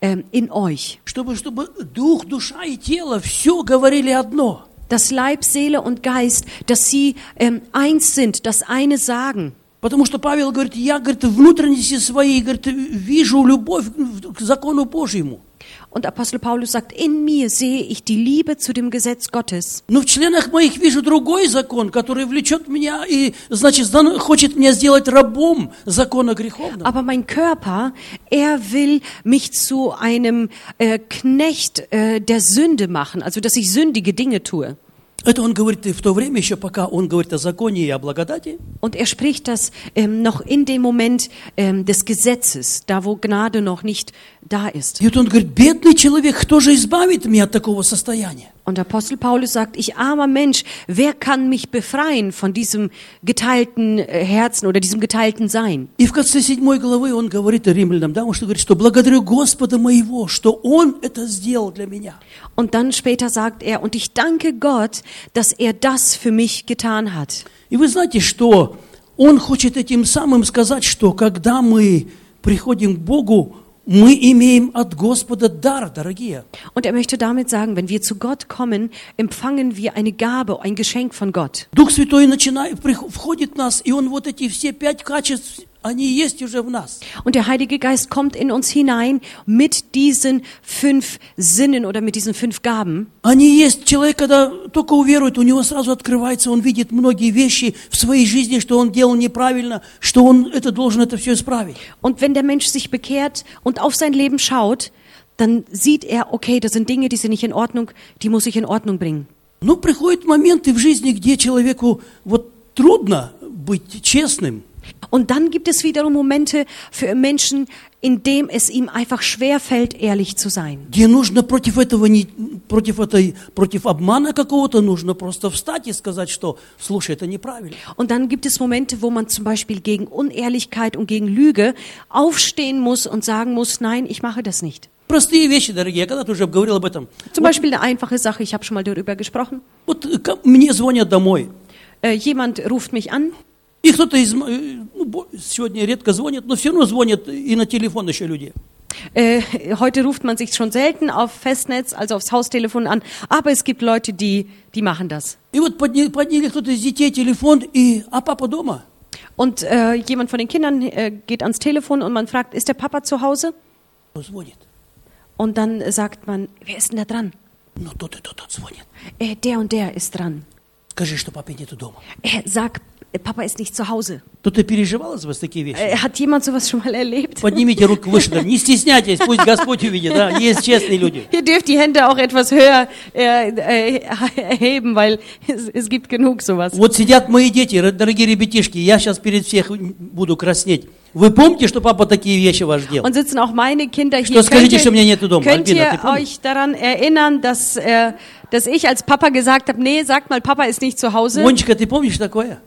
ähm, in euch. Чтобы, чтобы дух, душа и тело все говорили одно. Dass Leib, Seele und Geist, dass sie ähm, eins sind, das eine sagen. Потому что Павел говорит, я, говорит, в внутренности своей, говорит, вижу любовь к закону Божьему. Und Apostel Paulus sagt, in mir sehe ich die Liebe zu dem Gesetz Gottes. Но в членах моих вижу другой закон, который влечет меня и, значит, хочет меня сделать рабом закона греховного. Aber mein Körper, er will mich zu einem äh, Knecht äh, der Sünde machen, also dass ich sündige Dinge tue. Это он говорит в то время еще, пока он говорит о законе и о благодати. Und er spricht das ähm, noch in dem Moment ähm, des Gesetzes, da wo Gnade noch nicht da ist. И вот он говорит, бедный человек, кто же избавит меня от такого состояния? Und Apostel Paulus sagt, ich armer Mensch, wer kann mich befreien von diesem geteilten Herzen oder diesem geteilten Sein? И в конце седьмой главы он говорит римлянам, да, он что говорит, что благодарю Господа моего, что Он это сделал для меня. Und dann später sagt er, und ich danke Gott, dass er das für mich getan hat. И вы знаете, что он хочет этим самым сказать, что когда мы приходим к Богу, мы имеем от Господа дар, дорогие. Und er möchte damit sagen, wenn wir zu Gott kommen, empfangen wir eine Gabe, ein Geschenk von Gott. Дух Святой начинает, входит в нас, и Он вот эти все пять качеств, они есть уже в нас. Und der Heilige Geist kommt in uns hinein mit diesen fünf Sinnen oder mit diesen fünf Gaben. Они есть. Человек, когда только уверует, у него сразу открывается, он видит многие вещи в своей жизни, что он делал неправильно, что он это должен это все исправить. Und wenn der Mensch sich bekehrt und auf sein Leben schaut, dann sieht er, okay, das sind Dinge, die sind nicht in Ordnung, die muss ich in Ordnung bringen. Но приходят моменты в жизни, где человеку вот трудно быть честным. Und dann gibt es wiederum Momente für Menschen, in dem es ihm einfach schwerfällt, ehrlich zu sein. Где нужно против этого, не, против этой, против обмана какого-то, нужно просто встать и сказать, что, слушай, это неправильно. Und dann gibt es Momente, wo man zum Beispiel gegen Unehrlichkeit und gegen Lüge aufstehen muss und sagen muss, nein, ich mache das nicht. Простые вещи, дорогие, я когда-то уже говорил об этом. Zum Вот, Beispiel eine einfache Sache, ich habe schon mal darüber gesprochen. вот мне звонят домой. Äh, jemand ruft mich an. И кто-то из... Ну, сегодня редко звонят, но все равно звонят и на телефон еще люди. Äh, heute ruft man sich schon selten auf Festnetz, also aufs Haustelefon an, aber es gibt Leute, die, die machen das. И вот подняли, подняли кто-то из детей телефон, и... А папа дома? Und äh, jemand von den Kindern äh, geht ans Telefon und man fragt, ist der Papa zu Hause? Звонит. Und dann äh, sagt man, wer ist denn da dran? Ну, тот и тот, тот звонит. Äh, der und der ist dran. Скажи, что папы нету дома. Äh, sag, Papa ist nicht zu Hause. Кто-то переживал из вас такие вещи? Äh, hat jemand sowas schon mal erlebt? Поднимите руку выше, да, не стесняйтесь, пусть Господь увидит, да, есть честные люди. Ihr dürft die Hände auch etwas höher äh, äh, erheben, weil es, es gibt genug sowas. Вот сидят мои дети, дорогие ребятишки, я сейчас перед всех буду краснеть. Вы помните, что папа такие вещи ваш делал? Und sitzen auch meine Kinder hier. Что скажите, что Könnt меня ihr, нету дома? könnt Альбина, ты ihr помнишь? euch daran erinnern, dass, äh, dass ich als Papa gesagt habe, nee, sagt mal, Papa ist nicht zu Hause. Монечка, ты помнишь такое?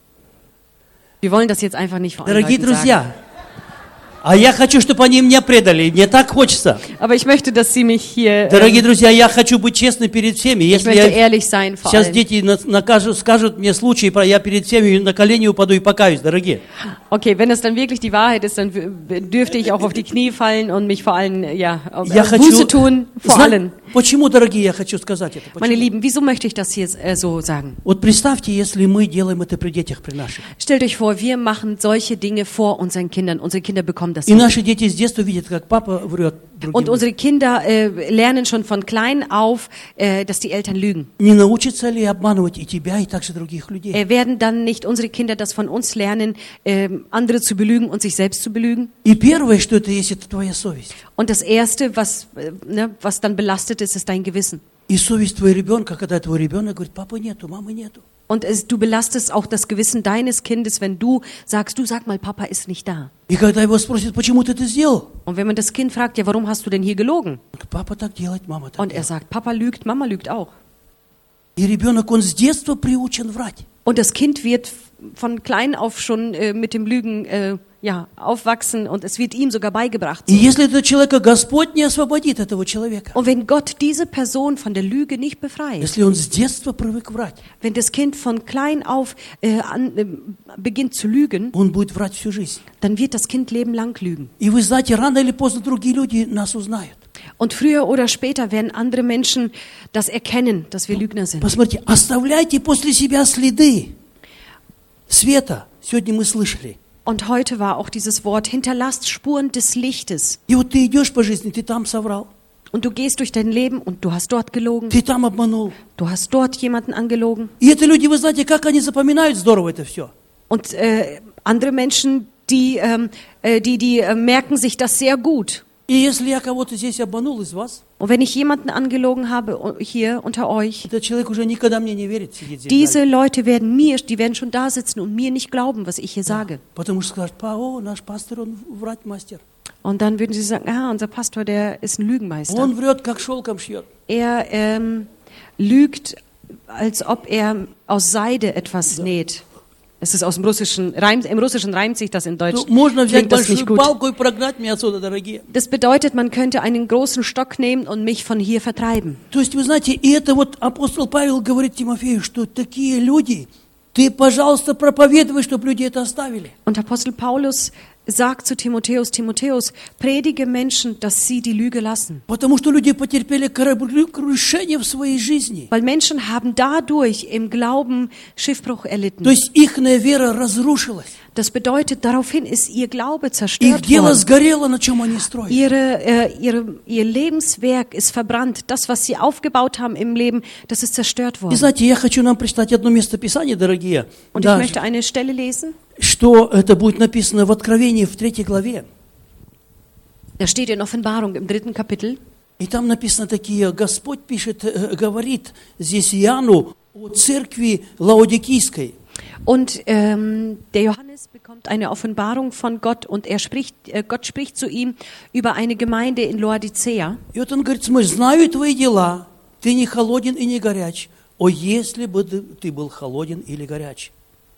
Wir wollen das jetzt einfach nicht vor allen Дорогие Leuten sagen. друзья, а я хочу, чтобы они меня предали, мне так хочется. Aber ich möchte, dass sie mich hier... Дорогие Ähm, друзья, я хочу быть честным перед всеми. ich Если möchte я... ehrlich sein vor Сейчас allem. дети на- накажут, скажут мне случай, про я перед всеми на колени упаду и покаюсь, дорогие. Okay, wenn das dann wirklich die Wahrheit ist, dann w- dürfte ich auch auf die Knie fallen und mich vor allen, ja, Я äh, Buße хочу... tun, vor Зна- allen. Почему, дорогие, я хочу сказать это? Meine Почему? Lieben, wieso möchte ich das hier äh, so sagen? Вот представьте, если мы делаем это при детях, при наших. Stellt euch vor, wir machen solche Dinge vor unseren Kindern. Unsere Kinder bekommen das И mit. наши дети с детства видят, как папа врет другим. Und unsere Kinder äh, lernen schon von klein auf, äh, dass die Eltern lügen. Не научатся ли обманывать и тебя, и также других людей? Äh, werden dann nicht unsere Kinder das von uns lernen, äh, andere zu belügen und sich selbst zu belügen? И первое, что это есть, это твоя совесть. Und das Erste, was, äh, ne, was dann belastet ist, ist dein Gewissen. И совесть твоего ребенка, когда твой ребенок говорит, папы нету, мамы нету. Und es, du belastest auch das Gewissen deines Kindes, wenn du sagst, du sag mal, Papa ist nicht da. И когда его спросят, почему ты это сделал? Und wenn man das Kind fragt, ja, warum hast du denn hier gelogen? Он говорит, папа так делает, мама так Und er делает. sagt, Papa lügt, Mama lügt auch. И ребенок, он с детства приучен врать. Und das Kind wird von klein auf schon äh, mit dem Lügen äh, ja, aufwachsen und es wird ihm sogar beigebracht. И если этого человека Господь не освободит этого человека, Und wenn Gott diese Person von der Lüge nicht befreit, если он с детства привык врать, wenn das Kind von klein auf äh, an, äh, beginnt zu lügen, он будет врать всю жизнь. dann wird das Kind lebenlang lügen. И вы знаете, рано или поздно другие люди нас узнают. Und früher oder später werden andere Menschen das erkennen, dass wir Lügner sind. Посмотрите, оставляйте после себя следы света. Сегодня мы слышали. Und heute war auch dieses Wort, hinterlasst Spuren des Lichtes. И вот ты идешь по жизни, ты там соврал, Und du gehst durch dein Leben und du hast dort gelogen, ты там обманул. du hast dort jemanden angelogen. И это люди, вы знаете, как они запоминают здорово это все. Und äh, andere Menschen, die, ähm, äh, die, die äh, merken sich das sehr gut. И если я кого-то здесь обманул из вас, Und wenn ich jemanden angelogen habe hier unter euch, этот человек уже никогда мне не верит, сидит здесь. diese Leute werden mir, die werden schon da sitzen und mir nicht glauben, was ich hier sage. Потому что скажут, о, наш пастор, он врать мастер. Und dann würden sie sagen, ah, unser Pastor, der ist ein Lügenmeister. Он врет, как шелком шьет. Er ähm, lügt, als ob er aus Seide etwas näht. Es ist aus dem Russischen, Reim, im Russischen reimt sich das, in Deutsch Ну, можно взять klingt das nicht большую gut. палку и прогнать меня отсюда, дорогие. Das bedeutet, man könnte einen großen Stock nehmen und mich von hier vertreiben. То есть, вы знаете, и это вот апостол Павел говорит Тимофею, что такие люди, ты, пожалуйста, проповедуй, чтобы люди это оставили. Und Apostel Paulus sagt zu Timotheus, Timotheus, predige Menschen, dass sie die Lüge lassen. Потому что люди потерпели кораблекрушение в своей жизни. Weil Menschen haben dadurch im Glauben Schiffbruch erlitten. То есть, ихняя вера разрушилась. Das bedeutet, daraufhin ist ihr Glaube Их zerstört дело worden. сгорело, на чем они строят. Ihre, äh, ihre, ihr Lebenswerk ist verbrannt. Das, was sie aufgebaut haben im Leben, das ist zerstört И worden. знаете, я хочу нам прочитать одно место Писания, дорогие, Und ich да, möchte eine Stelle lesen. что это будет написано в Откровении в третьей главе. Da steht in Offenbarung im dritten Kapitel. И там написано такие, Господь пишет, э, говорит здесь Иоанну о церкви Лаодикийской. Und ähm, der Johannes bekommt eine Offenbarung von Gott und er spricht, äh, Gott spricht zu ihm über eine Gemeinde in Laodicea. И вот он говорит, смотри, знаю твои дела, ты не холоден и не горяч. О, если бы ты был холоден или горяч.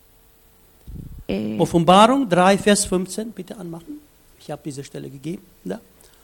Äh, Offenbarung drei, Vers fünfzehn, bitte anmachen. Ich habe diese Stelle gegeben. Да?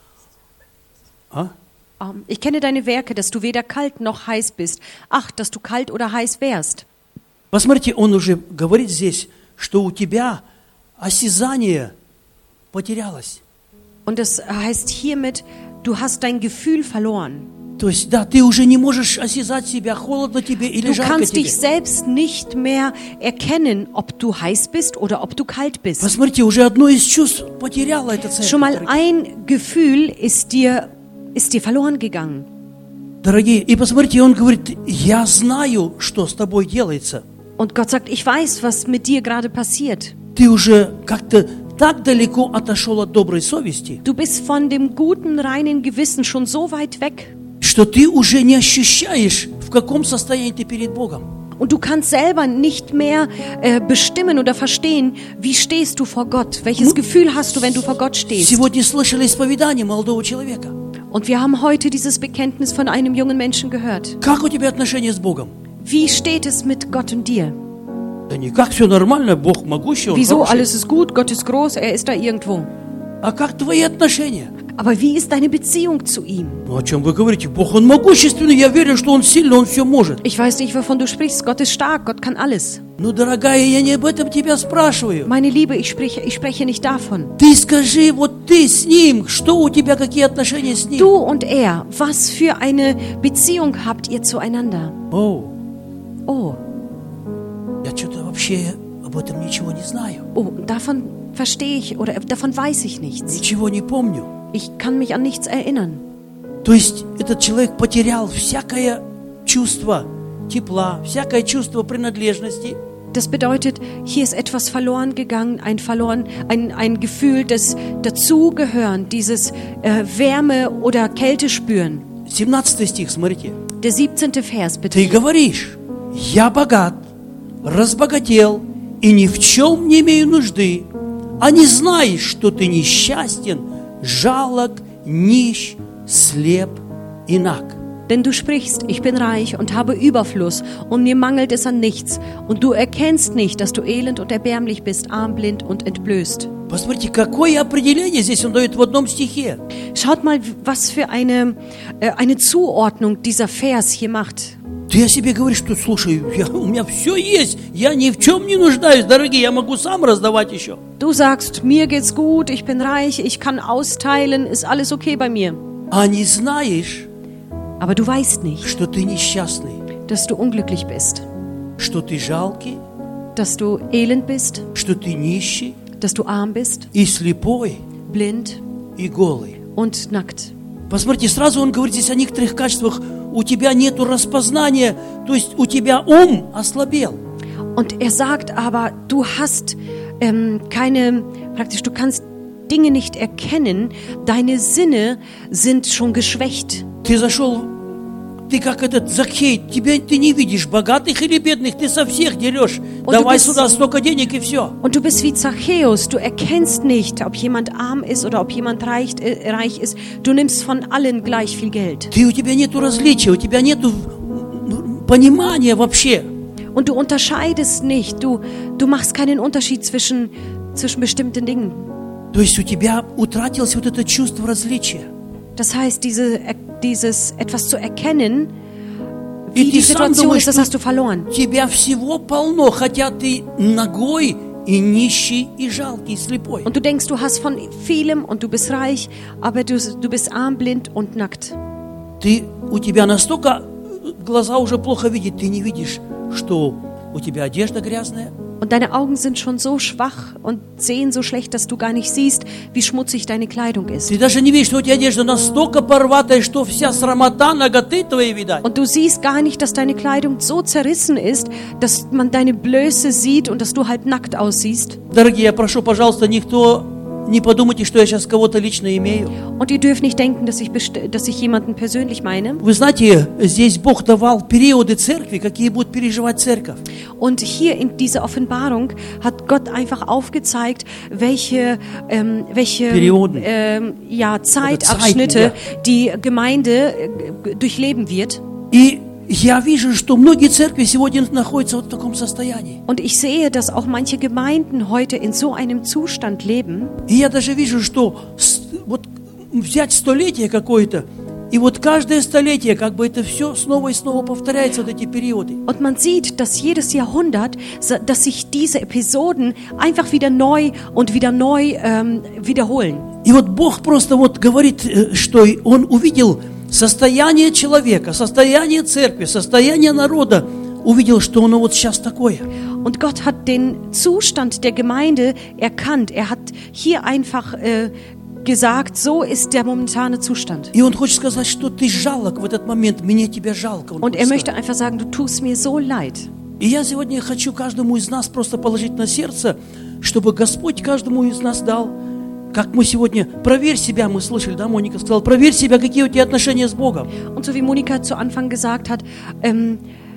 А? ähm, ich kenne deine Werke, dass du weder kalt noch heiß bist. Ach, dass du kalt oder heiß wärst. Посмотрите, он уже говорит здесь, что у тебя осязание потерялось. Und das heißt hiermit, du hast dein Gefühl verloren. То есть, да, ты уже не можешь осязать себя, холодно тебе или Du жарко kannst тебе. dich selbst nicht mehr erkennen, ob du heiß bist oder ob du kalt bist. Посмотрите, уже одно из чувств потеряло это церковь. Schon mal дорогие. ein Gefühl ist dir, ist dir verloren gegangen. Дорогие, и посмотрите, он говорит, я знаю, что с тобой делается. Und Gott sagt, ich weiß, was mit dir gerade passiert. Ты уже как-то так далеко отошел от доброй совести, Du bist von dem guten, reinen Gewissen schon so weit weg. что ты уже не ощущаешь, в каком состоянии ты перед Богом. Und du kannst selber nicht mehr äh, bestimmen oder verstehen, wie stehst du vor Gott? Welches Gefühl hast du, wenn du vor Gott stehst? Сегодня слышали исповедание молодого человека. Und wir haben heute dieses Bekenntnis von einem jungen Menschen gehört. Как у тебя отношения с Богом? Wie steht es mit Gott und dir? Да никак, все нормально, Бог могущий, Он Wieso? хороший. Alles ist gut, Gott ist groß, er ist da irgendwo. А как твои отношения? Aber wie ist deine Beziehung zu ihm? Ну, о чем вы говорите? Бог, Он могущественный, я верю, что Он сильный, Он все может. Ich weiß nicht, wovon du sprichst. Gott ist stark, Gott kann alles. Ну, дорогая, я не об этом тебя спрашиваю. Meine Liebe, ich spreche, ich spreche nicht davon. Ты скажи, вот ты с Ним, что у тебя, какие отношения с Ним? Du und er, was für eine Beziehung habt ihr zueinander? О, Oh, я что-то вообще об этом ничего не знаю. oh, davon verstehe ich oder davon weiß ich nichts. Ничего не помню. Ich kann mich an nichts erinnern. То есть этот человек потерял всякое чувство тепла, всякое чувство принадлежности. Das bedeutet, hier ist etwas verloren gegangen, ein verloren, ein, ein Gefühl des Dazugehören, dieses äh, Wärme oder Kälte spüren. семнадцатый стих, смотрите. Der siebzehnte Vers, bitte. Ты говоришь, я богат, разбогател и ни в чем не имею нужды, а не знаешь, что ты несчастен, жалок, нищ, слеп и наг. Denn du sprichst, ich bin reich und habe Überfluss und mir mangelt es an nichts. Und du erkennst nicht, dass du elend und erbärmlich bist, arm, blind und entblößt. Посмотрите, какое определение здесь он дает в одном стихе. Schaut mal, was für eine, äh, eine Zuordnung dieser Vers hier macht. Ты о себе говоришь, что, слушай, я, у меня все есть, я ни в чем не нуждаюсь, дорогие, я могу сам раздавать еще. Du sagst, mir geht's gut, ich bin reich, ich kann austeilen, ist alles okay bei mir. А не знаешь, Aber du weißt nicht, что ты несчастный, dass du unglücklich bist, что ты жалкий, dass du elend bist, что ты нищий dass du arm bist, и слепой, blind и голый. und nackt. Посмотрите, сразу он говорит здесь о некоторых качествах. У тебя нету распознания, то есть у тебя ум ослабел. Und er sagt aber, du hast ähm, keine, praktisch, du kannst Dinge nicht erkennen, deine Sinne sind schon geschwächt. Ты зашел, ты как этот Закхей, тебя, ты не видишь богатых или бедных, ты со всех дерешь. Und Давай du bist- сюда столько денег и все. Und du bist wie Zachäus, du erkennst nicht, ob jemand arm ist oder ob jemand reich, äh, reich ist. Du nimmst von allen gleich viel Geld. Ты, у тебя нету различия, у тебя нету понимания вообще. Und du unterscheidest nicht, du, du machst keinen Unterschied zwischen, zwischen bestimmten Dingen. То есть у тебя утратилось вот это чувство различия. Das heißt, diese, äh, dieses etwas zu erkennen, И wie ты die сам Situation думаешь, ist, das что hast du verloren. тебя всего полно, хотя ты нагой и нищий, и жалкий, и слепой. Und du denkst, du hast von vielem und du bist reich, aber du, du bist arm, blind und nackt. Ты, у тебя настолько глаза уже плохо видят, ты не видишь, что у тебя одежда грязная, Und deine Augen sind schon so schwach und sehen so schlecht, dass du gar nicht siehst, wie schmutzig deine Kleidung ist. ты даже не видишь, что у тебя одежда настолько порватая, что вся срамота наготы твоей видать. Und du siehst gar nicht, dass deine Kleidung so zerrissen ist, dass man deine Blöße sieht und dass du halb nackt aussiehst. Дорогие, я прошу, пожалуйста, никто не подумайте, что я сейчас кого-то лично имею. Und ihr dürft nicht denken, dass ich, best- dass ich jemanden persönlich meine. Вы знаете, здесь Бог давал периоды церкви, какие будет переживать церковь. Und hier in dieser Offenbarung hat Gott einfach aufgezeigt, welche, ähm, welche Perioden. ähm, ja, Zeitabschnitte Zeiten, die Gemeinde äh, durchleben wird. И я вижу, что многие церкви сегодня находятся вот в таком состоянии. Und ich sehe, dass auch manche Gemeinden heute in so einem Zustand leben. И я даже вижу, что с- вот взять столетие какое-то, и вот каждое столетие, как бы это все снова и снова повторяется, вот эти периоды. Und man sieht, dass jedes Jahrhundert, so- dass sich diese Episoden einfach wieder neu und wieder neu ähm, wiederholen. И вот Бог просто вот говорит, э, что Он увидел состояние человека, состояние церкви, состояние народа, увидел, что оно вот сейчас такое. Und Gott hat den Zustand der Gemeinde erkannt. Er hat hier einfach äh, gesagt, so ist der momentane Zustand. И Он хочет сказать, что ты жалок в этот момент, мне тебя жалко. Он Und er хочет möchte сказать. einfach sagen, du tust mir so leid. И я сегодня хочу каждому из нас просто положить на сердце, чтобы Господь каждому из нас дал, как мы сегодня, проверь себя, мы слышали, да, Моника сказала, проверь себя, какие у тебя отношения с Богом. Und so wie Monika zu Anfang gesagt hat, ähm,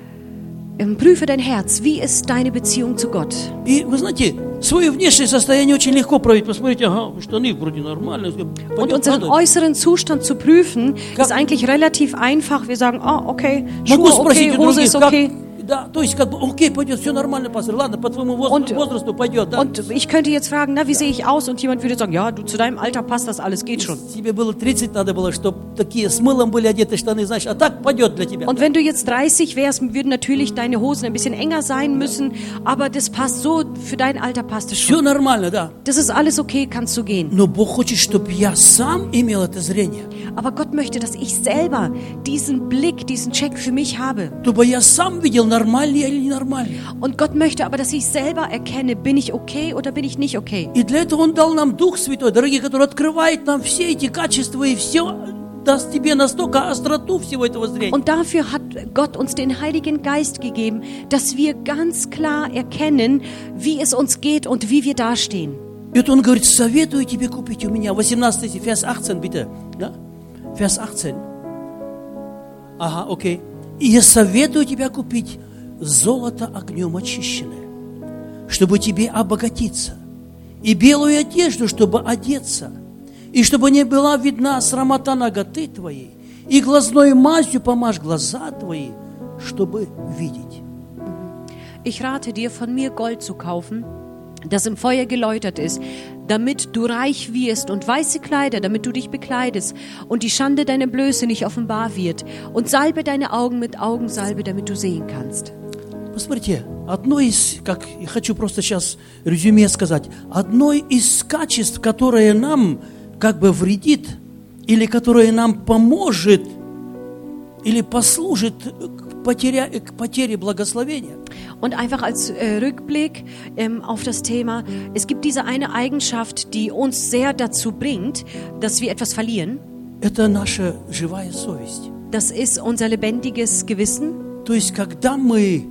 ähm, prüfe dein Herz, wie ist deine Beziehung zu Gott? И вы знаете, свое внешнее состояние очень легко проверить. Посмотрите, ага, штаны вроде нормальные. Und Пойдет, unseren надо. äußeren Zustand zu prüfen, Как- ist eigentlich relativ einfach. Wir sagen, oh, okay, Могу Schuhe спросить okay, у Hose других, ist как, okay. да, то есть как бы, окей, пойдет, все нормально, пастор, ладно, по твоему воз- Und- возрасту пойдет, да. Und ich könnte jetzt fragen, na, wie sehe ich aus? Und jemand würde sagen, ja, du, zu deinem Alter passt das alles, geht schon. Тебе было тридцать, надо было, чтобы такие с мылом были одеты штаны, знаешь, а так пойдет для тебя. Und wenn du jetzt dreißig wärst, würden natürlich deine Hosen ein bisschen enger sein müssen, aber das passt so, für dein Alter passt es Все schon. нормально, да. Das ist alles okay, kannst du gehen. Но Бог хочет, чтобы я сам имел это зрение. Aber Gott möchte, dass ich selber diesen Blick, diesen Check für mich habe. Чтобы я сам видел, нормальный я или ненормальный. Und Gott möchte aber, dass ich selber erkenne, bin ich okay oder bin ich nicht okay. И для этого Он дал нам Дух Святой, дорогие, который открывает нам все эти качества и все даст тебе настолько остроту всего этого зрения. Und dafür hat Gott uns den Heiligen Geist gegeben, dass wir ganz klar erkennen, wie es uns geht und wie wir dastehen. И вот Он говорит, советую тебе купить у меня, восемнадцатый, Vers achtzehn, bitte, да? Vers achtzehn. Ага, окей. И я советую тебя купить золото огнем очищенное, чтобы тебе обогатиться, и белую одежду, чтобы одеться, и чтобы не была видна срамота наготы твоей, и глазной мазью помажь глаза твои, чтобы видеть. Ich rate dir, von mir Gold zu kaufen, das im Feuer geläutert ist, damit du reich wirst und weiße Kleider, damit du dich bekleidest und die Schande deiner Blöße nicht offenbar wird und salbe deine Augen mit Augensalbe, damit du sehen kannst. Посмотрите, одно из, как я хочу просто сейчас резюме сказать, одно из качеств, которое нам как бы вредит, или которое нам поможет, или послужит к потере, к потере благословения. Und einfach als äh, Rückblick ähm, auf das Thema, es gibt diese eine Eigenschaft, die uns sehr dazu bringt, dass wir etwas verlieren. Это наша живая совесть. Das ist unser lebendiges Gewissen. То есть, когда мы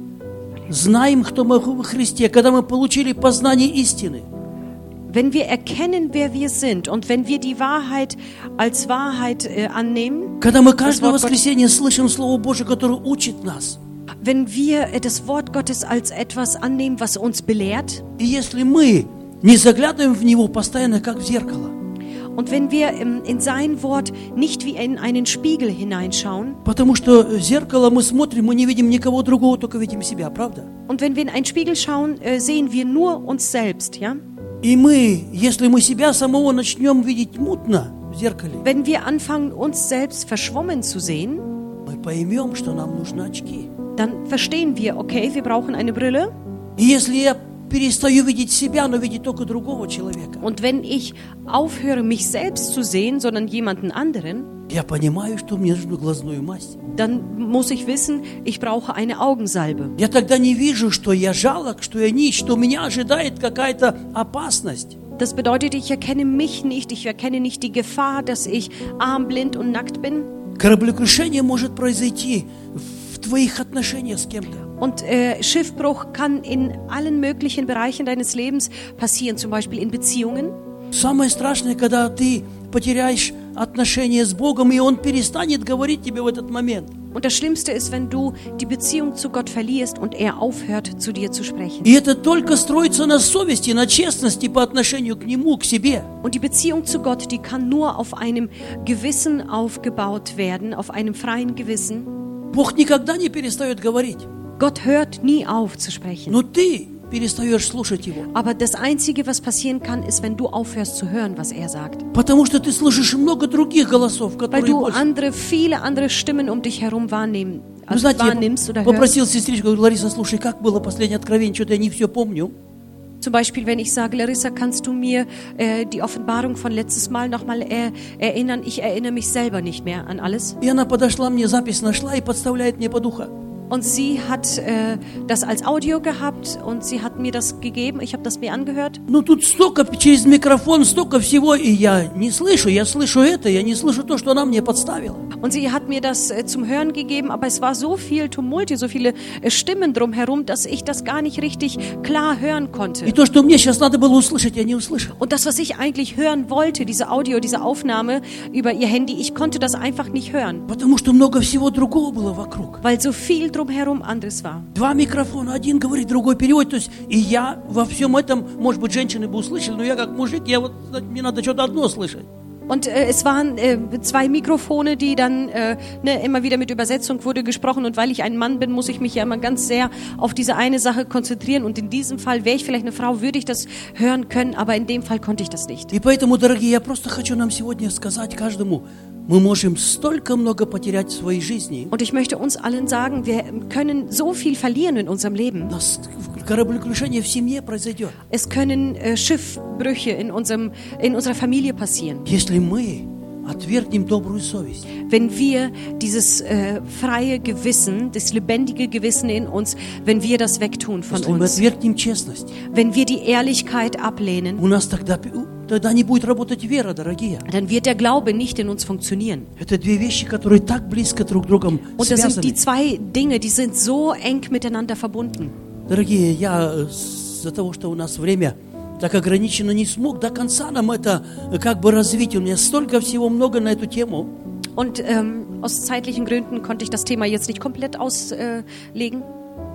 знаем, кто мы во Христе, когда мы получили познание истины, wenn wir erkennen, wer wir sind und wenn wir die Wahrheit als Wahrheit äh, annehmen, когда мы каждое воскресенье слышим Слово Божие, которое учит нас, wenn wir äh, das Wort Gottes als etwas annehmen, was uns belehrt, и если мы не заглядываем в него постоянно, как в зеркало, und wenn wir ähm, in sein Wort nicht wie in einen Spiegel hineinschauen, потому что в зеркало мы смотрим, мы не видим никого другого, только видим себя, правда? Und wenn wir in einen Spiegel schauen, äh, sehen wir nur uns selbst, ja? И мы, если мы себя самого начнем видеть мутно в зеркале, wenn wir anfangen, uns selbst verschwommen zu sehen, мы поймем, что нам нужны очки. dann verstehen wir, okay, wir brauchen eine Brille. И если я перестаю видеть себя, но видеть только другого человека, Und wenn ich aufhöre, mich selbst zu sehen, sondern jemanden anderen, я понимаю, что мне нужна глазную масть. dann muss ich wissen, ich brauche eine Augensalbe. Я тогда не вижу, что я жалок, что я нищ, что меня ожидает какая-то опасность. Das bedeutet, ich erkenne mich nicht, ich erkenne nicht die Gefahr, dass ich arm, blind und nackt bin. Кораблекрушение может произойти в твоих отношениях с кем-то. Und äh, Schiffbruch kann in allen möglichen Bereichen deines Lebens passieren, zum Beispiel in Beziehungen. Самое страшное, когда ты потеряешь отношения с Богом, и Он перестанет говорить тебе в этот момент. Und das Schlimmste ist, wenn du die Beziehung zu Gott verlierst und er aufhört, zu dir zu sprechen. И это только строится на совести, на честности по отношению к Нему, к себе. Und die Beziehung zu Gott, die kann nur auf einem Gewissen aufgebaut werden, auf einem freien Gewissen. Бог никогда не перестает говорить. Gott hört nie auf zu sprechen. Но ты перестаешь слушать Его. Aber das Einzige, was passieren kann, ist, wenn du aufhörst zu hören, was er sagt. Потому что ты слышишь много других голосов, Weil которые du больше... andere, viele andere Stimmen um dich herum wahrnehmen, Вы also знаете, wahrnimmst я oder hörst. попросил сестричку, говорю, Лариса, слушай, как было последнее откровение, что-то я не все помню. Zum Beispiel, wenn ich sage, Larissa, kannst du mir äh, die Offenbarung von letztes Mal nochmal äh, erinnern? Ich erinnere mich selber nicht mehr an alles. И она подошла мне, запись нашла и подставляет мне под ухо. Und sie hat äh, das als Audio gehabt und sie hat mir das gegeben. Ich habe das mir angehört. Ну тут столько, через микрофон столько всего, и я не слышу, я слышу это, я не слышу то, что она мне подставила. Und sie hat mir das äh, zum Hören gegeben, aber es war so viel Tumult, so viele äh, Stimmen drumherum, dass ich das gar nicht richtig klar hören konnte. И то, что мне сейчас надо было услышать, я не услышал. Und das, was ich eigentlich hören wollte, diese Audio, diese Aufnahme über ihr Handy, ich konnte das einfach nicht hören. Потому что много всего другого было вокруг. Weil so viel drumherum anderes war. Два микрофона, один говорит, другой переводит. То есть, и я во всем этом, может быть, женщины бы услышали, но я как мужик, я вот, мне надо что-то одно слышать. Und äh, es waren äh, zwei Mikrofone, die dann äh, ne, immer wieder mit Übersetzung wurde gesprochen. Und weil ich ein Mann bin, muss ich mich ja immer ganz sehr auf diese eine Sache konzentrieren. Und in diesem Fall, wäre ich vielleicht eine Frau, würde ich das hören können, aber in dem Fall konnte ich das nicht. И поэтому, дорогие, я просто хочу нам сегодня сказать каждому, мы можем столько много потерять в своей жизни. Und ich möchte uns allen sagen, wir können so viel verlieren in unserem Leben. У нас кораблекрушение в семье произойдет. Es können äh, Schiffbrüche in, unserem, in unserer Familie passieren. Если мы отвергнем добрую совесть. Wenn wir dieses äh, freie Gewissen, das lebendige Gewissen in uns, wenn wir das wegtun von Если мы uns, отвергнем честность, wenn wir die Ehrlichkeit ablehnen, у нас тогда, тогда не будет работать вера, дорогие. dann wird der Glaube nicht in uns funktionieren. Это две вещи, которые так близко друг с другом Und das sind die связаны. zwei Dinge, die sind so eng miteinander verbunden. Дорогие, я из-за того, что у нас время так ограничено, не смог до конца нам это как бы развить. У меня столько всего много на эту тему. Und ähm, aus zeitlichen Gründen konnte ich das Thema jetzt nicht komplett auslegen.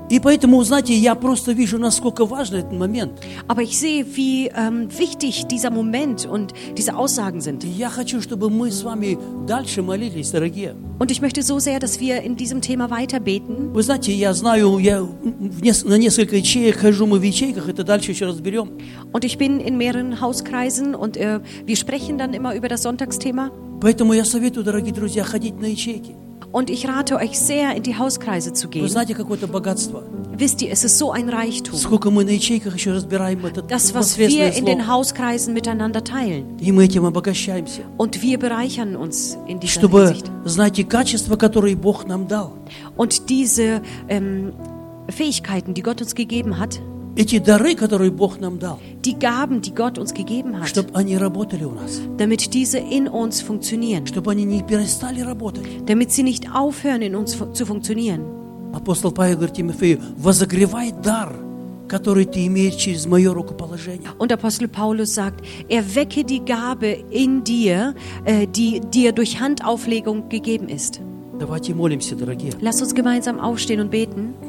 И поэтому, знаете, я просто вижу, насколько важен этот момент. Aber ich sehe, wie ähm, wichtig dieser Moment und diese Aussagen sind. И я хочу, чтобы мы с вами дальше молились, дорогие. Und ich möchte so sehr, dass wir in diesem Thema weiter beten. Вы знаете, я знаю, я в нес- на несколько ячеек хожу, мы в ячейках, это дальше еще разберем. Und ich bin in mehreren Hauskreisen und äh, wir sprechen dann immer über das Sonntagsthema. Поэтому я советую, дорогие друзья, ходить на ячейки. Und ich rate euch sehr, in die Hauskreise zu Вы gehen. знаете, какое-то богатство. Wisst ihr, es ist so ein Reichtum. Сколько мы на ячейках еще разбираем это Das, was воскресное wir in den слово. Hauskreisen miteinander teilen. И мы этим обогащаемся. Und wir bereichern uns in dieser Чтобы, Hinsicht. знаете, качества, которые Бог нам дал, Und diese ähm, Fähigkeiten, die Gott uns gegeben hat, эти дары, которые Бог нам дал, die Gaben, die Gott uns gegeben hat, чтобы они работали у нас, damit diese in uns funktionieren, чтобы они не перестали работать. damit sie nicht aufhören, in uns fu- zu funktionieren. Апостол Павел говорит Тимофею, возогревай дар, который ты имеешь через мое рукоположение. Und Apostel Paulus sagt, erwecke die Gabe in dir, äh, die dir durch Handauflegung gegeben ist. Давайте молимся, дорогие. Lasst uns gemeinsam aufstehen und beten.